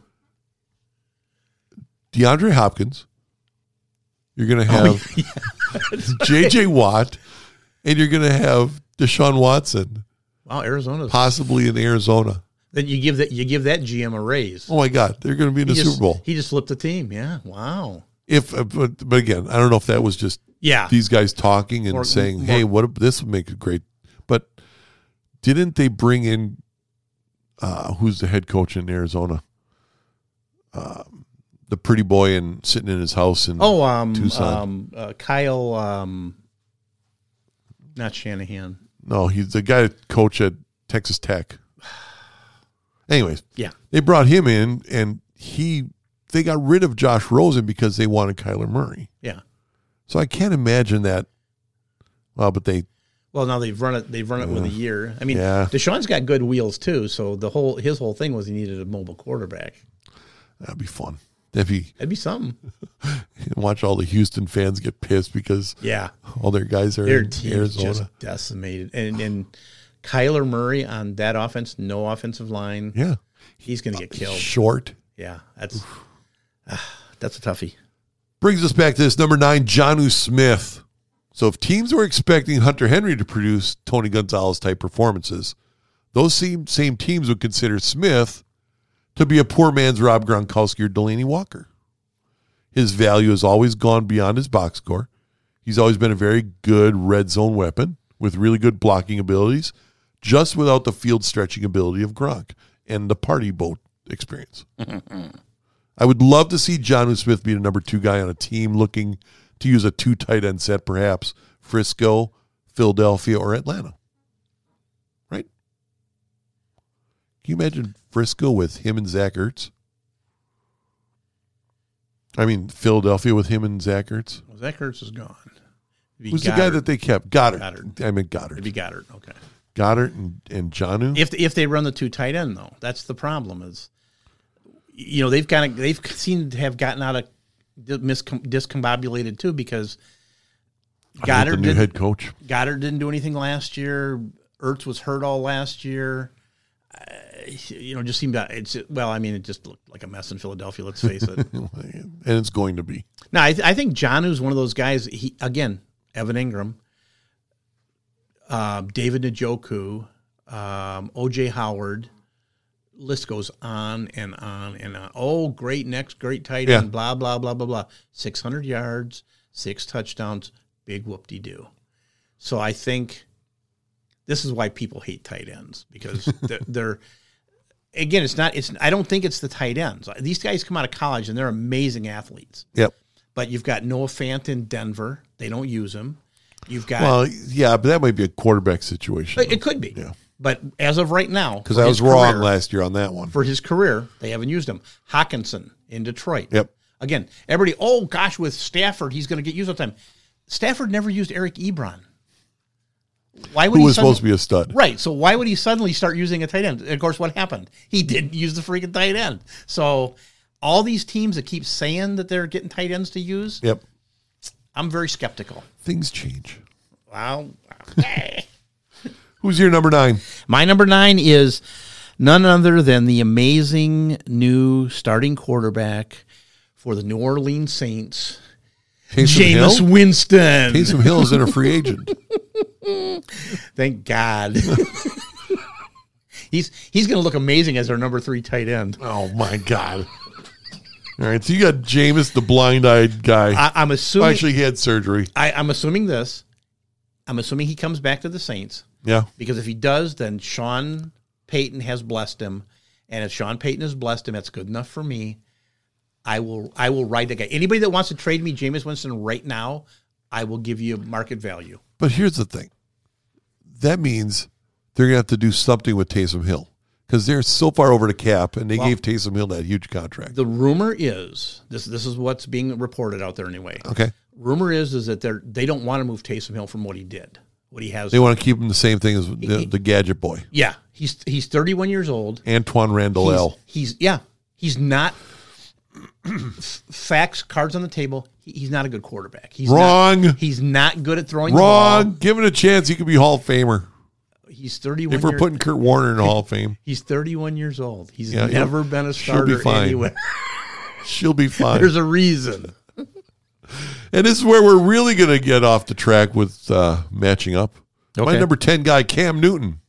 B: DeAndre Hopkins, you're going to have J J Watt, and you're going to have Deshaun Watson,
C: wow, Arizona's.
B: possibly in Arizona.
C: Then you give that you give that G M a raise.
B: Oh my God, they're going to be in
C: He
B: the
C: just-
B: Super Bowl.
C: He just flipped the team. Yeah, wow.
B: If, uh, but, but again, I don't know if that was just
C: Yeah,
B: these guys talking and
C: More-
B: saying,
C: more-
B: "Hey, what if this would make it great?" But didn't they bring in uh, who's the head coach in Arizona? Um, the pretty boy and sitting in his house in
C: Oh, um,
B: Tucson.
C: um, uh, Kyle, um, not Shanahan.
B: No, he's the guy that coach at Texas Tech. Anyways,
C: Yeah,
B: they brought him in, and he they got rid of Josh Rosen because they wanted Kyler Murray.
C: yeah.
B: So I can't imagine that. Well, but they
C: Well, now they've run it. They've run it with a year. I mean,
B: Yeah.
C: Deshaun's got good wheels too. So the whole his whole thing was he needed a mobile quarterback.
B: that'd be fun. That'd be
C: That'd be something.
B: watch all the Houston fans get pissed because
C: Yeah,
B: all their guys are
C: their
B: in
C: team's
B: Arizona.
C: just decimated, and and Kyler Murray on that offense, no offensive line.
B: Yeah,
C: He's going to get killed.
B: short.
C: Yeah, that's ah, that's a toughie.
B: Brings us back to this number nine, Jonnu Smith. So if teams were expecting Hunter Henry to produce Tony Gonzalez type performances, those same same teams would consider Smith to be a poor man's Rob Gronkowski or Delaney Walker. His value has always gone beyond his box score. He's always been a very good red zone weapon with really good blocking abilities, just without the field stretching ability of Gronk and the party boat experience. I would love to see Jonnu Smith be the number two guy on a team looking to use a two tight end set, perhaps Frisco, Philadelphia, or Atlanta. Right? Can you imagine Frisco with him and Zach Ertz? I mean, Philadelphia with him and Zach Ertz?
C: Well, Zach Ertz is gone. It'd be
B: Who's the guy
C: Goddard.
B: that they kept? Goddard.
C: Goddard.
B: I mean, Goddard.
C: It'd be Goddard. Okay.
B: Goddard and, and Jonnu?
C: If if they run the two tight end though, that's the problem. Is you know they've kind of they've seemed to have gotten out of mis- discombobulated too because
B: I think
C: Goddard
B: the new
C: didn't,
B: head coach.
C: Goddard didn't do anything last year. Ertz was hurt all last year. Uh, you know, just seemed to, it's well. I mean, it just looked like a mess in Philadelphia. Let's face it.
B: And it's going to be.
C: No, I, th- I think Jonnu's one of those guys. He again, Evan Ingram, uh, David Njoku, um, O J Howard. List goes on and on and on. Oh, great next, great tight end.
B: Yeah.
C: Blah blah blah blah blah. Six hundred yards, six touchdowns. Big whoop de doo. So I think this is why people hate tight ends because they're, they're again. It's not. It's. I don't think it's the tight ends. These guys come out of college and they're amazing athletes.
B: Yep.
C: But you've got Noah Fant in Denver. They don't use him. You've got
B: Well, yeah, but that might be a quarterback situation.
C: it could be.
B: Yeah.
C: But as of right now,
B: Because
C: for
B: I was
C: his
B: wrong
C: career-
B: last year on that one.
C: for his career, they haven't used him. Hawkinson in Detroit.
B: Yep.
C: Again, everybody, oh gosh, with Stafford, he's going to get used all the time. Stafford never used Eric Ebron. Why would
B: Who
C: he
B: was
C: suddenly-
B: supposed to be a stud.
C: Right. So why would he suddenly start using a tight end? And of course, what happened? He didn't use the freaking tight end. So all these teams that keep saying that they're getting tight ends to use,
B: Yep.
C: I'm very skeptical.
B: Things change.
C: Wow.
B: Who's your number nine?
C: My number nine is none other than the amazing new starting quarterback for the New Orleans Saints,
B: Taysom
C: Jameis
B: Hill?
C: Winston.
B: Taysom Hill is in a free agent.
C: Thank God. he's he's going to look amazing as our number three tight end.
B: Oh, my God. All right, so you got Jameis, the blind-eyed guy.
C: I, I'm assuming.
B: Well, actually, he had surgery.
C: I, I'm assuming this. I'm assuming he comes back to the Saints
B: Yeah.
C: because if he does, then Sean Payton has blessed him, And if Sean Payton has blessed him, that's good enough for me. I will I will ride that guy. Anybody that wants to trade me Jameis Winston right now, I will give you market value.
B: But here's the thing. That means they're going to have to do something with Taysom Hill because they're so far over the cap, and they
C: Well,
B: gave Taysom Hill that huge contract.
C: The rumor is, this this is what's being reported out there anyway.
B: Okay.
C: Rumor is is that they're they don't want to move Taysom Hill from what he did, what he has.
B: They want to keep him the same thing as the, the gadget boy.
C: Yeah, he's he's thirty-one years old.
B: Antoine Randall L.
C: He's, he's yeah, he's not f- facts cards on the table. He, he's not a good quarterback. He's
B: Wrong.
C: Not, he's not good at throwing
B: Wrong.
C: the ball.
B: Give it a chance. He could be Hall of Famer.
C: He's thirty-one.
B: If we're
C: years,
B: putting Kurt Warner in the Hall of Fame,
C: he's thirty-one years old. He's
B: Yeah,
C: never
B: he'll-
C: been a
B: she'll be
C: starter
B: fine.
C: anywhere.
B: she'll be fine.
C: There's a reason.
B: And this is where we're really going to get off the track with uh, matching up. My
C: Okay.
B: number ten guy, Cam Newton.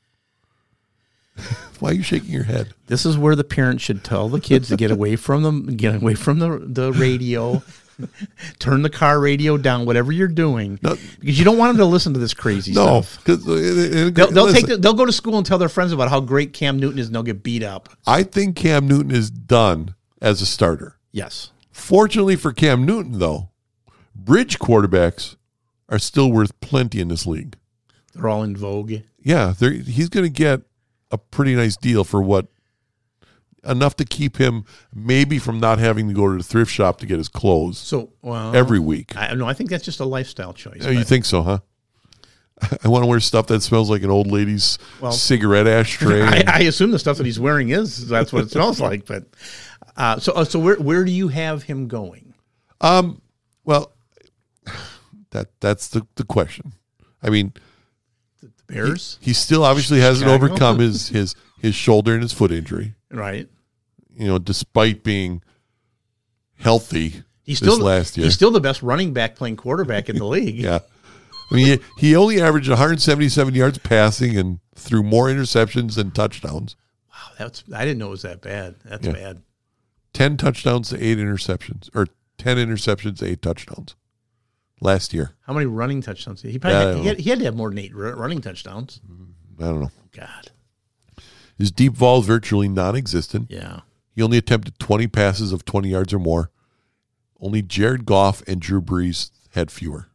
B: Why are you shaking your head?
C: This is where the parents should tell the kids to get away from them, get away from the, the radio, turn the car radio down, whatever you're doing,
B: No.
C: because you don't want them to listen to this crazy
B: No,
C: stuff.
B: because
C: They'll, they'll take the, they'll go to school and tell their friends about how great Cam Newton is, and they'll get beat up.
B: I think Cam Newton is done as a starter.
C: Yes,
B: Fortunately for Cam Newton, though, bridge quarterbacks are still worth plenty in this league.
C: they're all in vogue.
B: Yeah, they're- he's going to get a pretty nice deal for what enough to keep him maybe from not having to go to the thrift shop to get his clothes
C: So well,
B: every week.
C: I no, I think that's just a lifestyle choice.
B: Oh, you
C: but-
B: think so, huh? I want to wear stuff that smells like an old lady's
C: Well,
B: cigarette ashtray.
C: I, I assume the stuff that he's wearing is that's what it smells like. But uh, so uh, so where where do you have him going?
B: Um, well, that that's the, the question. I mean,
C: The Bears,
B: he still obviously hasn't
C: Chicago?
B: overcome his, his his shoulder and his foot injury.
C: right?
B: You know, despite being healthy
C: He's still
B: this last year.
C: he's still the best running back playing quarterback in the league.
B: Yeah. I mean, he, he only averaged one hundred seventy-seven yards passing and threw more interceptions than touchdowns.
C: Wow, that's I didn't know it was that bad. That's
B: Yeah.
C: bad.
B: ten touchdowns to eight interceptions, or ten interceptions to eight touchdowns last year.
C: How many running touchdowns? He probably
B: Yeah, I
C: had,
B: don't
C: he, had, he had to have more than eight ru- running touchdowns.
B: I don't know.
C: God,
B: His deep ball is virtually non-existent.
C: yeah.
B: He only attempted twenty passes of twenty yards or more. Only Jared Goff and Drew Brees had fewer.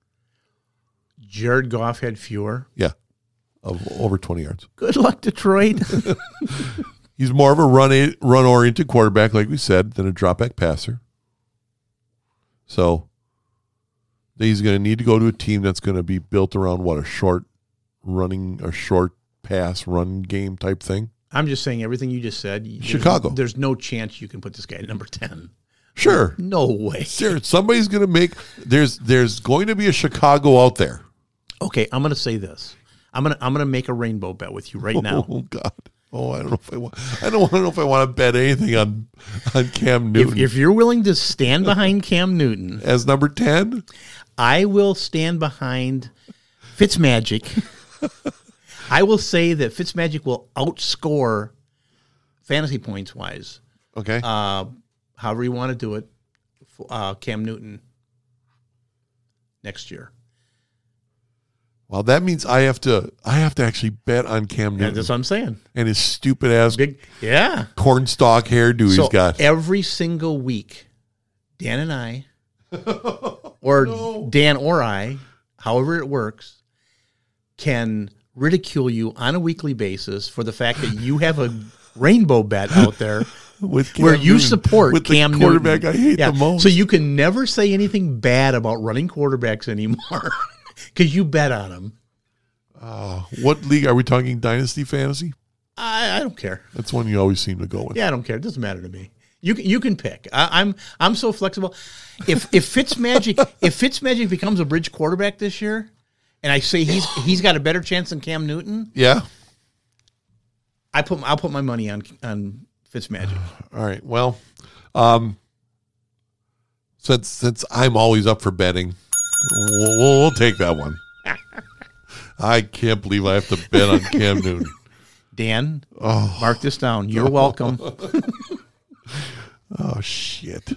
C: Jared Goff had fewer.
B: Yeah, of over twenty yards.
C: Good luck, Detroit.
B: He's more of a run run oriented quarterback, like we said, than a drop back passer. So he's going to need to go to a team that's going to be built around what, a short running, a short pass run game type thing.
C: I'm just saying everything you just said. There's-
B: Chicago.
C: There's no chance you can put this guy at number ten.
B: Sure,
C: No way.
B: There, somebody's going to make. There's there's going to be a Chicago out there.
C: Okay, I'm going to say this. I'm going to I'm going to make a rainbow bet with you right now.
B: Oh God. Oh, I don't know if I want. I don't want to know if I want to bet anything on on Cam
C: If,
B: Newton
C: if you're willing to stand behind Cam Newton,
B: as number ten.
C: I will stand behind Fitzmagic. I will say that Fitzmagic will outscore fantasy points wise.
B: Okay.
C: Uh, however you want to do it, uh, Cam Newton next year.
B: Well, that means I have to. I have to actually bet on Cam
C: Yeah,
B: Newton
C: that's what I'm saying.
B: and his stupid ass
C: Big, yeah.
B: cornstalk hairdo
C: So
B: he's got.
C: every single week, Dan and I, or Dan or I, however it works, can ridicule you on a weekly basis for the fact that you have a rainbow bet out there
B: With Cam
C: where you
B: Newton,
C: support
B: with
C: Cam
B: the quarterback
C: Newton.
B: I hate
C: Yeah.
B: the most.
C: So you can never say anything bad about running quarterbacks anymore because you bet on them.
B: What league are we talking? Dynasty fantasy?
C: I, I don't care.
B: That's one you always seem to go with.
C: Yeah, I don't care. It doesn't matter to me. You can you can pick. I, I'm I'm so flexible. If if Fitzmagic if Fitzmagic becomes a bridge quarterback this year, and I say he's he's got a better chance than Cam Newton,
B: Yeah.
C: I put I'll put my money on on Fitzmagic.
B: All right. Well, um, since since I'm always up for betting, we'll, we'll, we'll take that one. I can't believe I have to bet on Cam Newton.
C: Dan, mark this down. You're welcome.
B: Oh shit.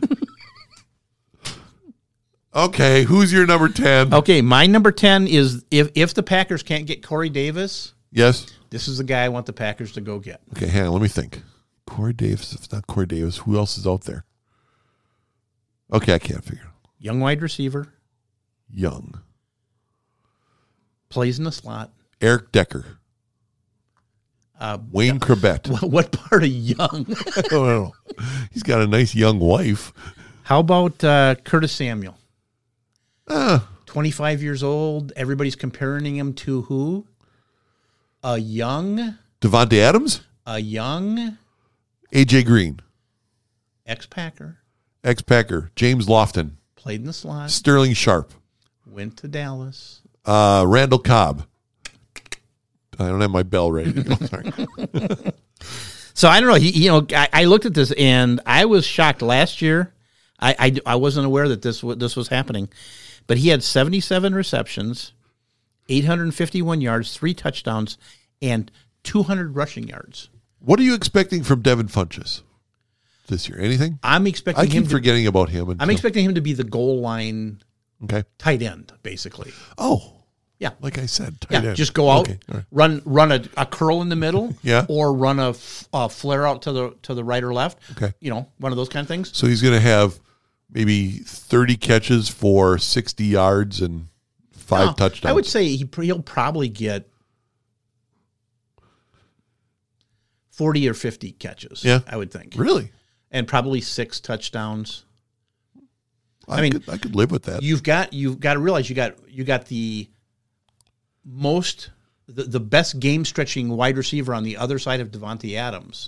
B: Okay, who's your number ten?
C: Okay, my number ten is if if the Packers can't get Corey Davis,
B: Yes.
C: This is the guy I want the Packers to go get.
B: Okay, hang on. Let me think. Corey Davis. If it's not Corey Davis, who else is out there? Okay, I can't figure it out.
C: Young wide receiver.
B: Young.
C: Plays in the slot.
B: Eric Decker.
C: Uh,
B: Wayne Corbett.
C: What, what part of young?
B: I don't know. He's got a nice young wife.
C: How about uh, Curtis Samuel?
B: Uh,
C: twenty-five years old. Everybody's comparing him to who? A young,
B: Devontae Adams.
C: a young
B: A J Green.
C: ex-Packer.
B: Ex-Packer. James Lofton.
C: Played in the slot.
B: Sterling Sharp.
C: Went to Dallas.
B: Uh, Randall Cobb. I don't have my bell ready. Oh, sorry.
C: So I don't know. He, you know, I, I looked at this and I was shocked. Last year, I, I, I wasn't aware that this this was happening, but he had seventy-seven receptions, eight hundred fifty-one yards, three touchdowns, and two hundred rushing yards.
B: What are you expecting from Devin Funchess this year? Anything?
C: I'm expecting
B: I keep
C: him. To,
B: forgetting about him.
C: I'm
B: until-
C: expecting him to be the goal line
B: Okay.
C: tight end, basically.
B: Oh.
C: Yeah.
B: Like I said. Tight
C: Yeah,
B: end.
C: just go out,
B: Okay, all right.
C: run run a, a curl in the middle,
B: Yeah.
C: or run a, f- a flare out to the to the right or left.
B: Okay.
C: You know, one of those kind of things.
B: So he's going to have maybe thirty catches for sixty yards and five
C: No,
B: touchdowns.
C: I would say he he'll probably get forty or fifty catches.
B: Yeah.
C: I would think.
B: Really?
C: And probably six touchdowns.
B: I,
C: I mean,
B: could, I could live with that.
C: You've got you've got to realize you got you got the most the, the best game stretching wide receiver on the other side of Devontae Adams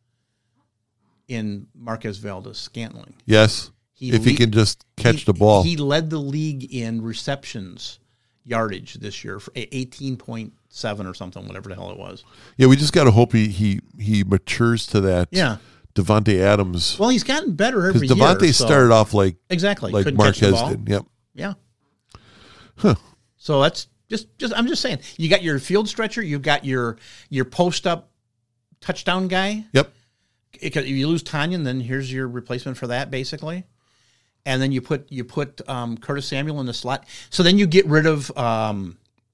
C: in Marquez Valdes-Scantling.
B: Yes.
C: He
B: if he
C: lead-
B: can just catch
C: he,
B: the ball.
C: He led the league in receptions yardage this year for eighteen point seven or something, whatever the hell it was.
B: yeah, we just got to hope he, he he matures to that.
C: Yeah.
B: Devontae Adams.
C: Well, he's gotten better every
B: Because
C: year.
B: Devontae
C: so-
B: started off like
C: exactly
B: like
C: couldn't catch the
B: Marquez
C: ball.
B: did. Yep.
C: Yeah.
B: Huh.
C: So that's just just I'm just saying. You got your field stretcher, you've got your your post up touchdown guy.
B: Yep.
C: If you lose Tanyan, then here's your replacement for that, basically. And then you put you put um, Curtis Samuel in the slot. So then you get rid of um,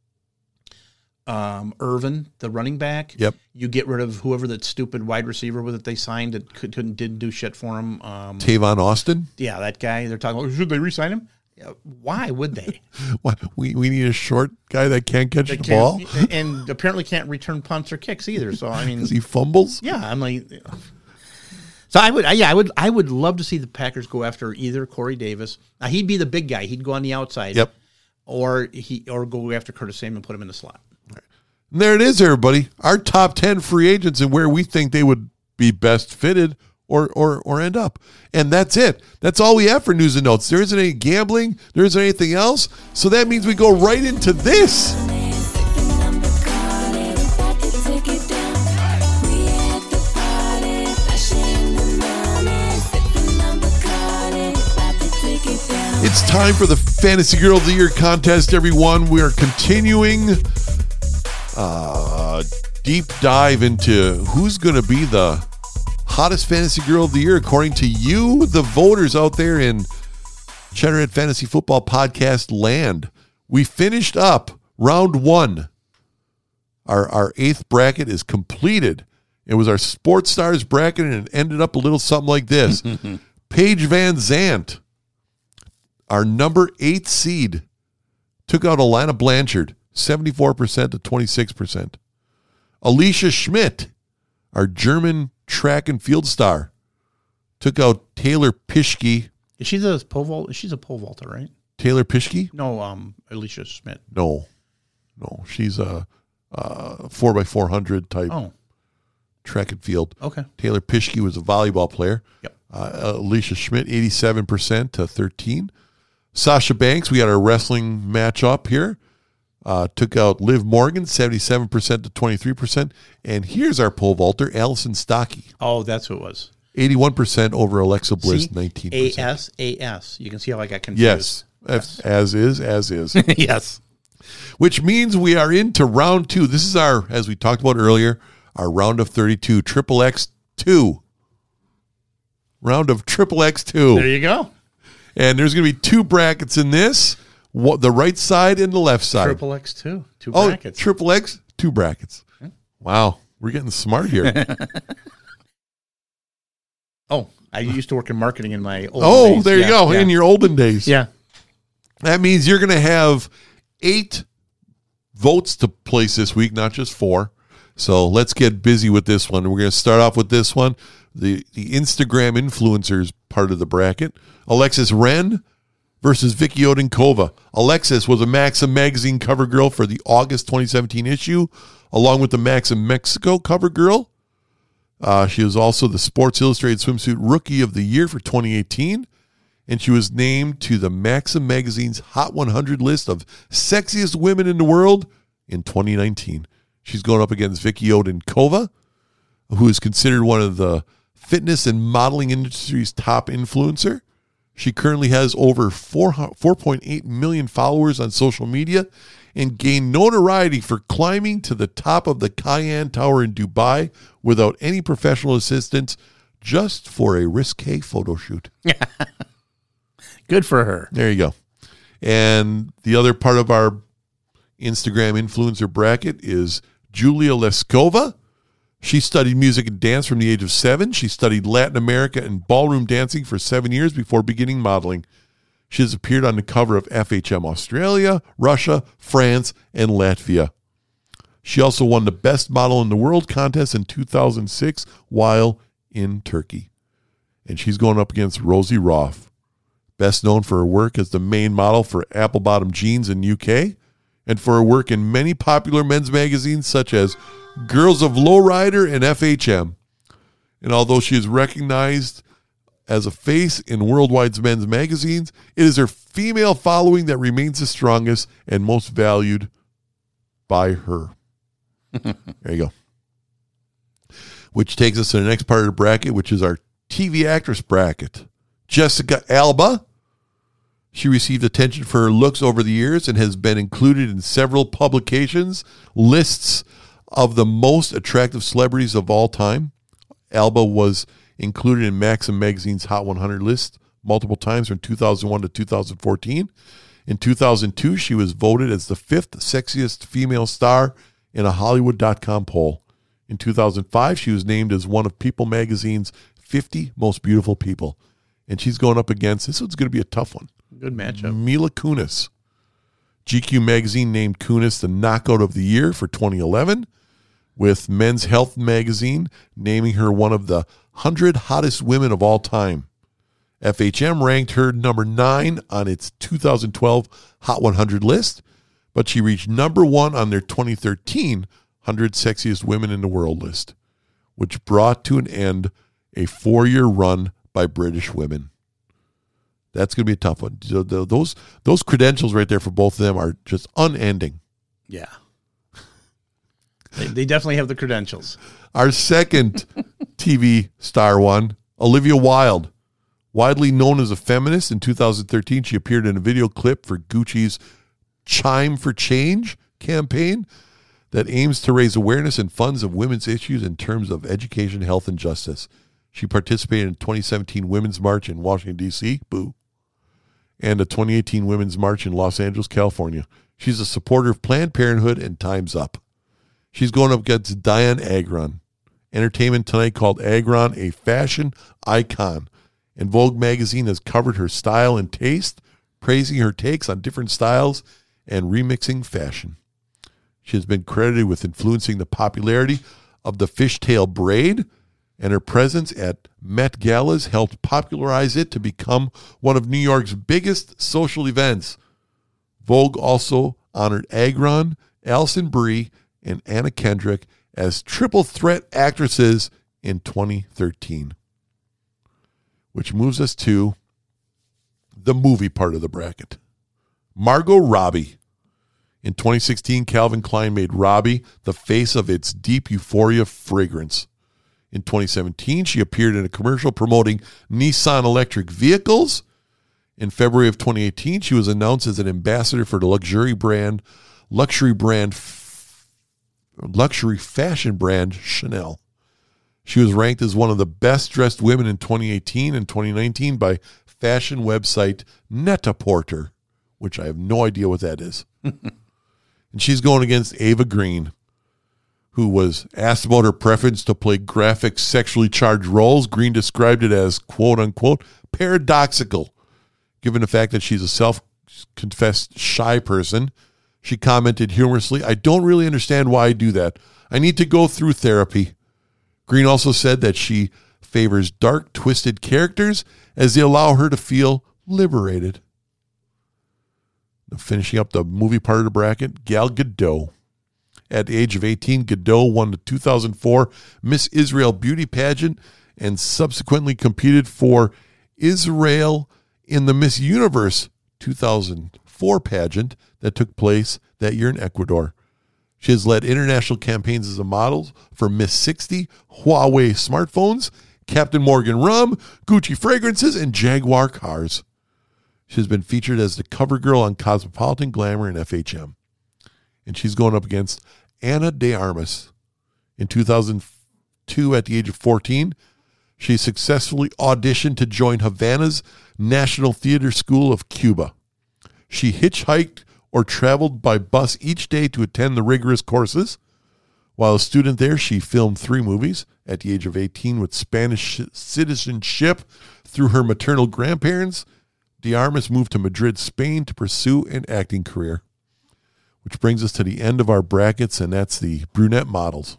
C: um, Irvin, the running back.
B: Yep.
C: You get rid of whoever that stupid wide receiver was that they signed that could, couldn't didn't do shit for him. Um,
B: Tavon Austin.
C: yeah, that guy. They're talking about should they re-sign him? Yeah, why would they?
B: What? We we need a short guy that can't catch
C: They
B: the
C: can't-
B: ball
C: and apparently can't return punts or kicks either. So I mean,
B: because he fumbles.
C: yeah, I'm like, so I would, yeah, I would, I would love to see the Packers go after either Corey Davis. Now he'd be the big guy; he'd go on the outside.
B: Yep.
C: Or he, or go after Curtis Samuel and put him in the slot.
B: And there it is, everybody. Our top ten free agents and where we think they would be best fitted or or or end up. And that's it. That's all we have for news and notes. There isn't any gambling. There isn't anything else. So that means we go right into this. It's time for the Fantasy Girl of the Year contest, everyone. We are continuing uh, deep dive into who's going to be the hottest Fantasy Girl of the Year according to you, the voters out there in Cheddarhead Fantasy Football Podcast land. We finished up round one. Our, our eighth bracket is completed. It was our Sports Stars bracket, and it ended up a little something like this. Paige Van Zandt, our number eight seed, took out Alana Blanchard, seventy-four percent to twenty-six percent. Alicia Schmidt, our German track and field star, took out Taylor Pischke.
C: Is she the pole vault? She's a pole vaulter, right?
B: Taylor Pischke?
C: No, um, Alicia Schmidt.
B: No. No, she's a, a four by four hundred type
C: Oh,
B: track and field.
C: okay.
B: Taylor Pischke was a volleyball player.
C: Yep.
B: Uh, Alicia Schmidt, eighty-seven percent to thirteen. Sasha Banks, we got our wrestling match up here. Uh, took out Liv Morgan, seventy-seven percent to twenty-three percent. And here's our pole vaulter, Allison Stockey,
C: Oh, that's who it was.
B: eighty-one percent over Alexa Bliss,
C: See?
B: nineteen
C: A
B: percent.
C: S A S. You can see how I got confused.
B: Yes, As, as is, as is.
C: yes.
B: Which means we are into round two. This is our, as we talked about earlier, our round of thirty-two, Triple X two. Round of Triple X two.
C: There you go.
B: And there's going to be two brackets in this, what, the right side and the left side.
C: Triple X two. Two
B: oh,
C: brackets.
B: Triple X, Two brackets. Wow. We're getting smart here.
C: Oh, I used to work in marketing in my old
B: oh,
C: days.
B: there
C: yeah,
B: you go.
C: Yeah.
B: In your olden days.
C: Yeah.
B: That means you're going to have eight votes to place this week, not just four. So let's get busy with this one. We're going to start off with this one. The, the Instagram influencers part of the bracket. Alexis Ren versus Vicky Odenkova. Alexis was a Maxim magazine cover girl for the August twenty seventeen issue, along with the Maxim Mexico cover girl. Uh, she was also the Sports Illustrated Swimsuit Rookie of the Year for twenty eighteen, and she was named to the Maxim Magazine's Hot one hundred list of sexiest women in the world in twenty nineteen. She's going up against Vicky Odenkova, who is considered one of the fitness and modeling industry's top influencer. She currently has over four point eight million followers on social media and gained notoriety for climbing to the top of the Cayenne Tower in Dubai without any professional assistance, just for a risque photo shoot.
C: Good for her.
B: There you go. And the other part of our Instagram influencer bracket is Julia Leskova. She studied music and dance from the age of seven. She studied Latin America and ballroom dancing for seven years before beginning modeling. She has appeared on the cover of F H M Australia, Russia, France, and Latvia. She also won the Best Model in the World contest in two thousand six while in Turkey. And she's going up against Rosie Roth, best known for her work as the main model for Apple Bottom Jeans in U K and for her work in many popular men's magazines such as Girls of Lowrider and F H M. And although she is recognized as a face in worldwide men's magazines, it is her female following that remains the strongest and most valued by her. There you go. Which takes us to the next part of the bracket, which is our T V actress bracket. Jessica Alba. She received attention for her looks over the years and has been included in several publications, lists of the most attractive celebrities of all time. Alba was included in Maxim Magazine's Hot one hundred list multiple times from two thousand one to two thousand fourteen. In two thousand two, she was voted as the fifth sexiest female star in a Hollywood dot com poll. In two thousand five, she was named as one of People Magazine's fifty most beautiful people. And she's going up against, this one's going to be a tough one,
C: Good matchup.
B: Mila Kunis. G Q Magazine named Kunis the Knockout of the Year for twenty eleven, with Men's Health Magazine naming her one of the one hundred hottest women of all time. F H M ranked her number nine on its two thousand twelve Hot one hundred list, but she reached number one on their twenty thirteen one hundred Sexiest Women in the World list, which brought to an end a four-year run by British women. That's going to be a tough one. So the, those those credentials right there for both of them are just unending.
C: Yeah. They, they definitely have the credentials.
B: Our second T V star one, Olivia Wilde. Widely known as a feminist, in two thousand thirteen, she appeared in a video clip for Gucci's Chime for Change campaign that aims to raise awareness and funds of women's issues in terms of education, health, and justice. She participated in the twenty seventeen Women's March in Washington, D C, boo, and the twenty eighteen Women's March in Los Angeles, California. She's a supporter of Planned Parenthood and Time's Up. She's going up against Diane Agron. Entertainment Tonight called Agron a fashion icon, and Vogue magazine has covered her style and taste, praising her takes on different styles and remixing fashion. She has been credited with influencing the popularity of the fishtail braid, and her presence at Met Galas helped popularize it to become one of New York's biggest social events. Vogue also honored Agron, Alison Brie, and Anna Kendrick as triple threat actresses in twenty thirteen. Which moves us to the movie part of the bracket. Margot Robbie. In twenty sixteen, Calvin Klein made Robbie the face of its Deep Euphoria fragrance. In twenty seventeen, she appeared in a commercial promoting Nissan electric vehicles. In February of twenty eighteen, she was announced as an ambassador for the luxury brand, luxury brand, luxury fashion brand Chanel. She was ranked as one of the best dressed women in twenty eighteen and twenty nineteen by fashion website Net-a-Porter, which I have no idea what that is. And she's going against Ava Green. who was asked about her preference to play graphic, sexually charged roles, Green described it as, quote unquote, paradoxical. Given the fact that she's a self-confessed shy person, she commented humorously, "I don't really understand why I do that. I need to go through therapy." Green also said that she favors dark, twisted characters as they allow her to feel liberated. Now, finishing up the movie part of the bracket, Gal Gadot. At the age of eighteen, Gadot won the two thousand four Miss Israel beauty pageant and subsequently competed for Israel in the Miss Universe two thousand four pageant that took place that year in Ecuador. She has led international campaigns as a model for Miss sixty, Huawei smartphones, Captain Morgan rum, Gucci fragrances, and Jaguar cars. She has been featured as the cover girl on Cosmopolitan, Glamour, and F H M. And she's going up against Ana de Armas. In two thousand two, at the age of fourteen, she successfully auditioned to join Havana's National Theater School of Cuba. She hitchhiked or traveled by bus each day to attend the rigorous courses. While a student there, she filmed three movies. At the age of eighteen, with Spanish citizenship through her maternal grandparents, de Armas moved to Madrid, Spain to pursue an acting career. Which brings us to the end of our brackets, and that's the brunette models.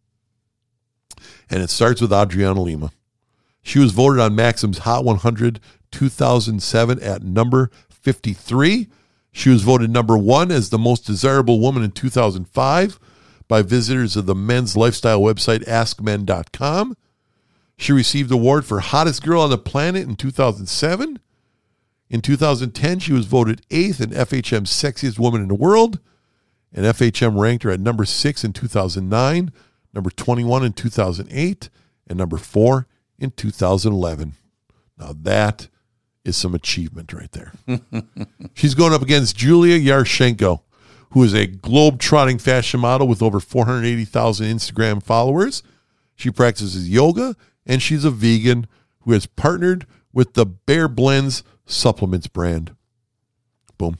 B: And it starts with Adriana Lima. She was voted on Maxim's Hot one hundred two thousand seven at number fifty-three. She was voted number one as the most desirable woman in two thousand five by visitors of the men's lifestyle website ask men dot com. She received the award for Hottest Girl on the Planet in two thousand seven. In two thousand ten, she was voted eighth in F H M's Sexiest Woman in the World. And F H M ranked her at number six in two thousand nine, number twenty-one in two thousand eight, and number four in two thousand eleven. Now that is some achievement right there. She's going up against Julia Yarshenko, who is a globe-trotting fashion model with over four hundred eighty thousand Instagram followers. She practices yoga, and she's a vegan who has partnered with the Bare Blends supplements brand. Boom.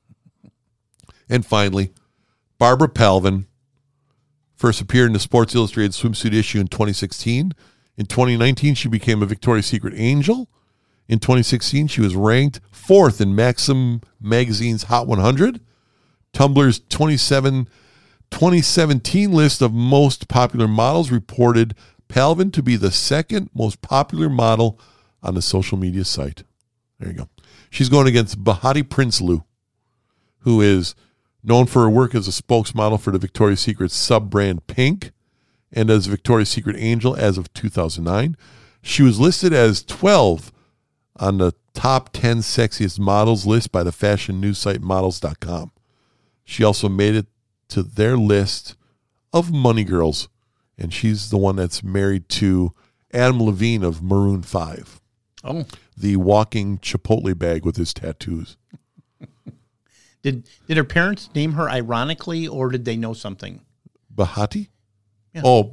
B: And finally, Barbara Palvin first appeared in the Sports Illustrated swimsuit issue in twenty sixteen. In twenty nineteen, she became a Victoria's Secret Angel. In twenty sixteen, she was ranked fourth in Maxim Magazine's Hot one hundred. Tumblr's twenty-seven, twenty seventeen list of most popular models reported Palvin to be the second most popular model on the social media site. There you go. She's going against Bahati Prinsloo, who is known for her work as a spokesmodel for the Victoria's Secret sub-brand Pink and as Victoria's Secret Angel as of two thousand nine. She was listed as twelve on the top ten sexiest models list by the fashion news site models dot com. She also made it to their list of money girls, and she's the one that's married to Adam Levine of Maroon five.
C: Oh.
B: The walking Chipotle bag with his tattoos.
C: Did did her parents name her ironically, or did they know something?
B: Bahati?
C: Yeah.
B: Oh.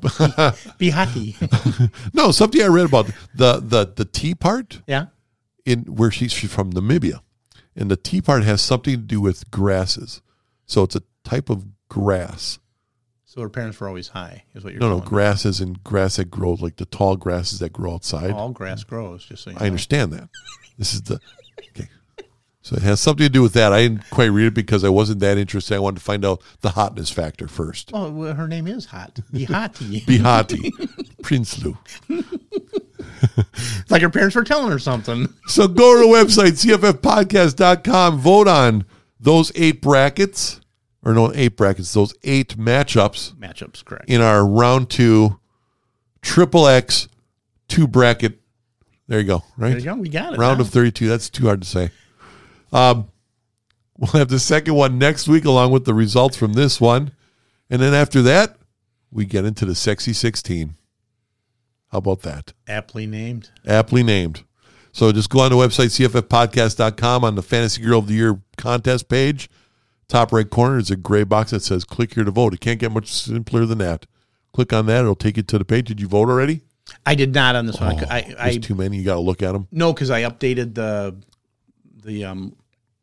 C: Bihati.
B: No, something I read about. The the the T part?
C: Yeah.
B: In where she's, she's from Namibia. And the T part has something to do with grasses. So it's a type of grass.
C: So her parents were always high, is what you're
B: No, no,
C: telling me.
B: grasses and grass that grows, like the tall grasses that grow outside.
C: All grass grows, just so you know.
B: I understand that. This is the okay. So it has something to do with that. I didn't quite read it because I wasn't that interested. I wanted to find out the hotness factor first.
C: Oh, well, her name is Hot. Bihati.
B: Bihati. Prinsloo.
C: It's like her parents were telling her something.
B: So go to the website, C F F podcast dot com. Vote on those eight brackets. Or no, eight brackets. Those eight matchups.
C: Matchups, correct.
B: In our round two triple X two bracket. There you go. Right?
C: There you go. We got it.
B: Round
C: now.
B: of thirty-two. That's too hard to say. Um, we'll have the second one next week along with the results from this one. And then after that, we get into the Sexy sixteen. How about that?
C: Aptly named.
B: Aptly named. So just go on the website, C F F podcast dot com, on the Fantasy Girl of the Year contest page. Top right corner is a gray box that says click here to vote. It can't get much simpler than that. Click on that. It'll take you to the page. Did you vote already?
C: I did not on this one.
B: Oh,
C: I, I,
B: there's too many. You got to look at them.
C: No, because I updated the the um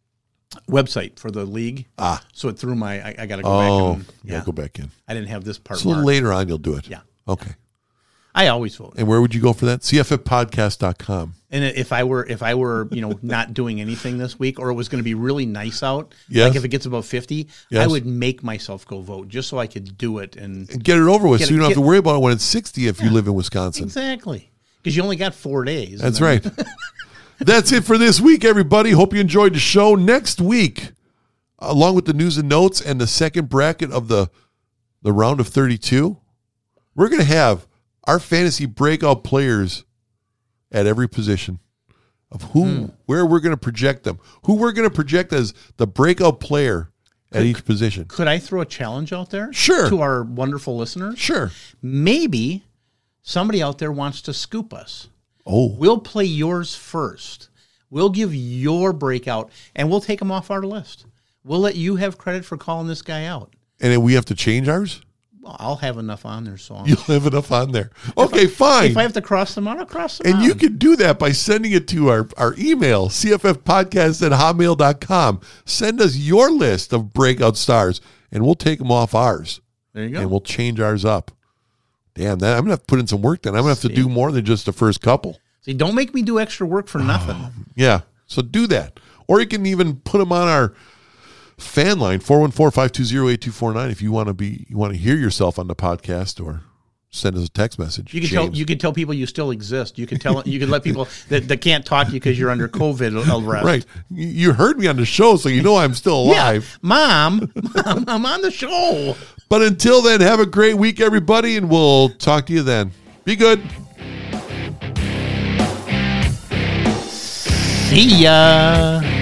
C: website for the league.
B: Ah.
C: So it threw my, I, I got to go
B: Oh,
C: back. And,
B: yeah,
C: yeah,
B: go back in.
C: I didn't have this part.
B: So a little
C: marked.
B: later on, you'll do it.
C: Yeah.
B: Okay.
C: I always vote.
B: And where would you go for that? C F F podcast dot com.
C: And if I were, if I were, you know, not doing anything this week, or it was going to be really nice out,
B: Yes.
C: like if it gets above fifty,
B: Yes.
C: I would make myself go vote just so I could do it. And
B: And get it over with
C: Get
B: so
C: it-
B: you don't have
C: get-
B: to worry about it when it's sixty if you live in Wisconsin.
C: exactly, because you only got four days.
B: That's
C: and then-
B: right. That's it for this week, everybody. Hope you enjoyed the show. Next week, along with the news and notes and the second bracket of the, the round of thirty-two, we're going to have our fantasy breakout players at every position of who,
C: Hmm.
B: where we're going to project them, who we're going to project as the breakout player at each position.
C: Could I throw a challenge out there?
B: Sure.
C: To our wonderful listeners?
B: Sure.
C: Maybe somebody out there wants to scoop us.
B: Oh,
C: We'll play yours first. We'll give your breakout, and we'll take them off our list. We'll let you have credit for calling this guy out.
B: and then we have to change ours?
C: Well, I'll have enough on there, so I'll-
B: You'll have enough on there. Okay, fine.
C: if I have to cross them out, I'll cross them
B: And
C: out.
B: you can do that by sending it to our, our email, C F F podcast at hotmail dot com. Send us your list of breakout stars, and we'll take them off ours.
C: There you go.
B: And we'll change ours up. Damn, that I'm going to have to put in some work then. I'm going to have to do more than just the first couple.
C: See, don't make me do extra work for nothing.
B: Yeah, so do that. Or you can even put them on our fan line, four one four, five two zero, eight two four nine, if you want to be you want to hear yourself on the podcast, or send us a text message.
C: You can tell
B: James.
C: you can tell people you still exist. You can tell you can let people that, that can't talk to you because you're under COVID arrest.
B: Right. You you heard me on the show, so you know I'm still
C: Yeah,
B: alive.
C: Mom, Mom, I'm on the show.
B: But until then, have a great week, everybody, and we'll talk to you then. Be good.
C: See ya.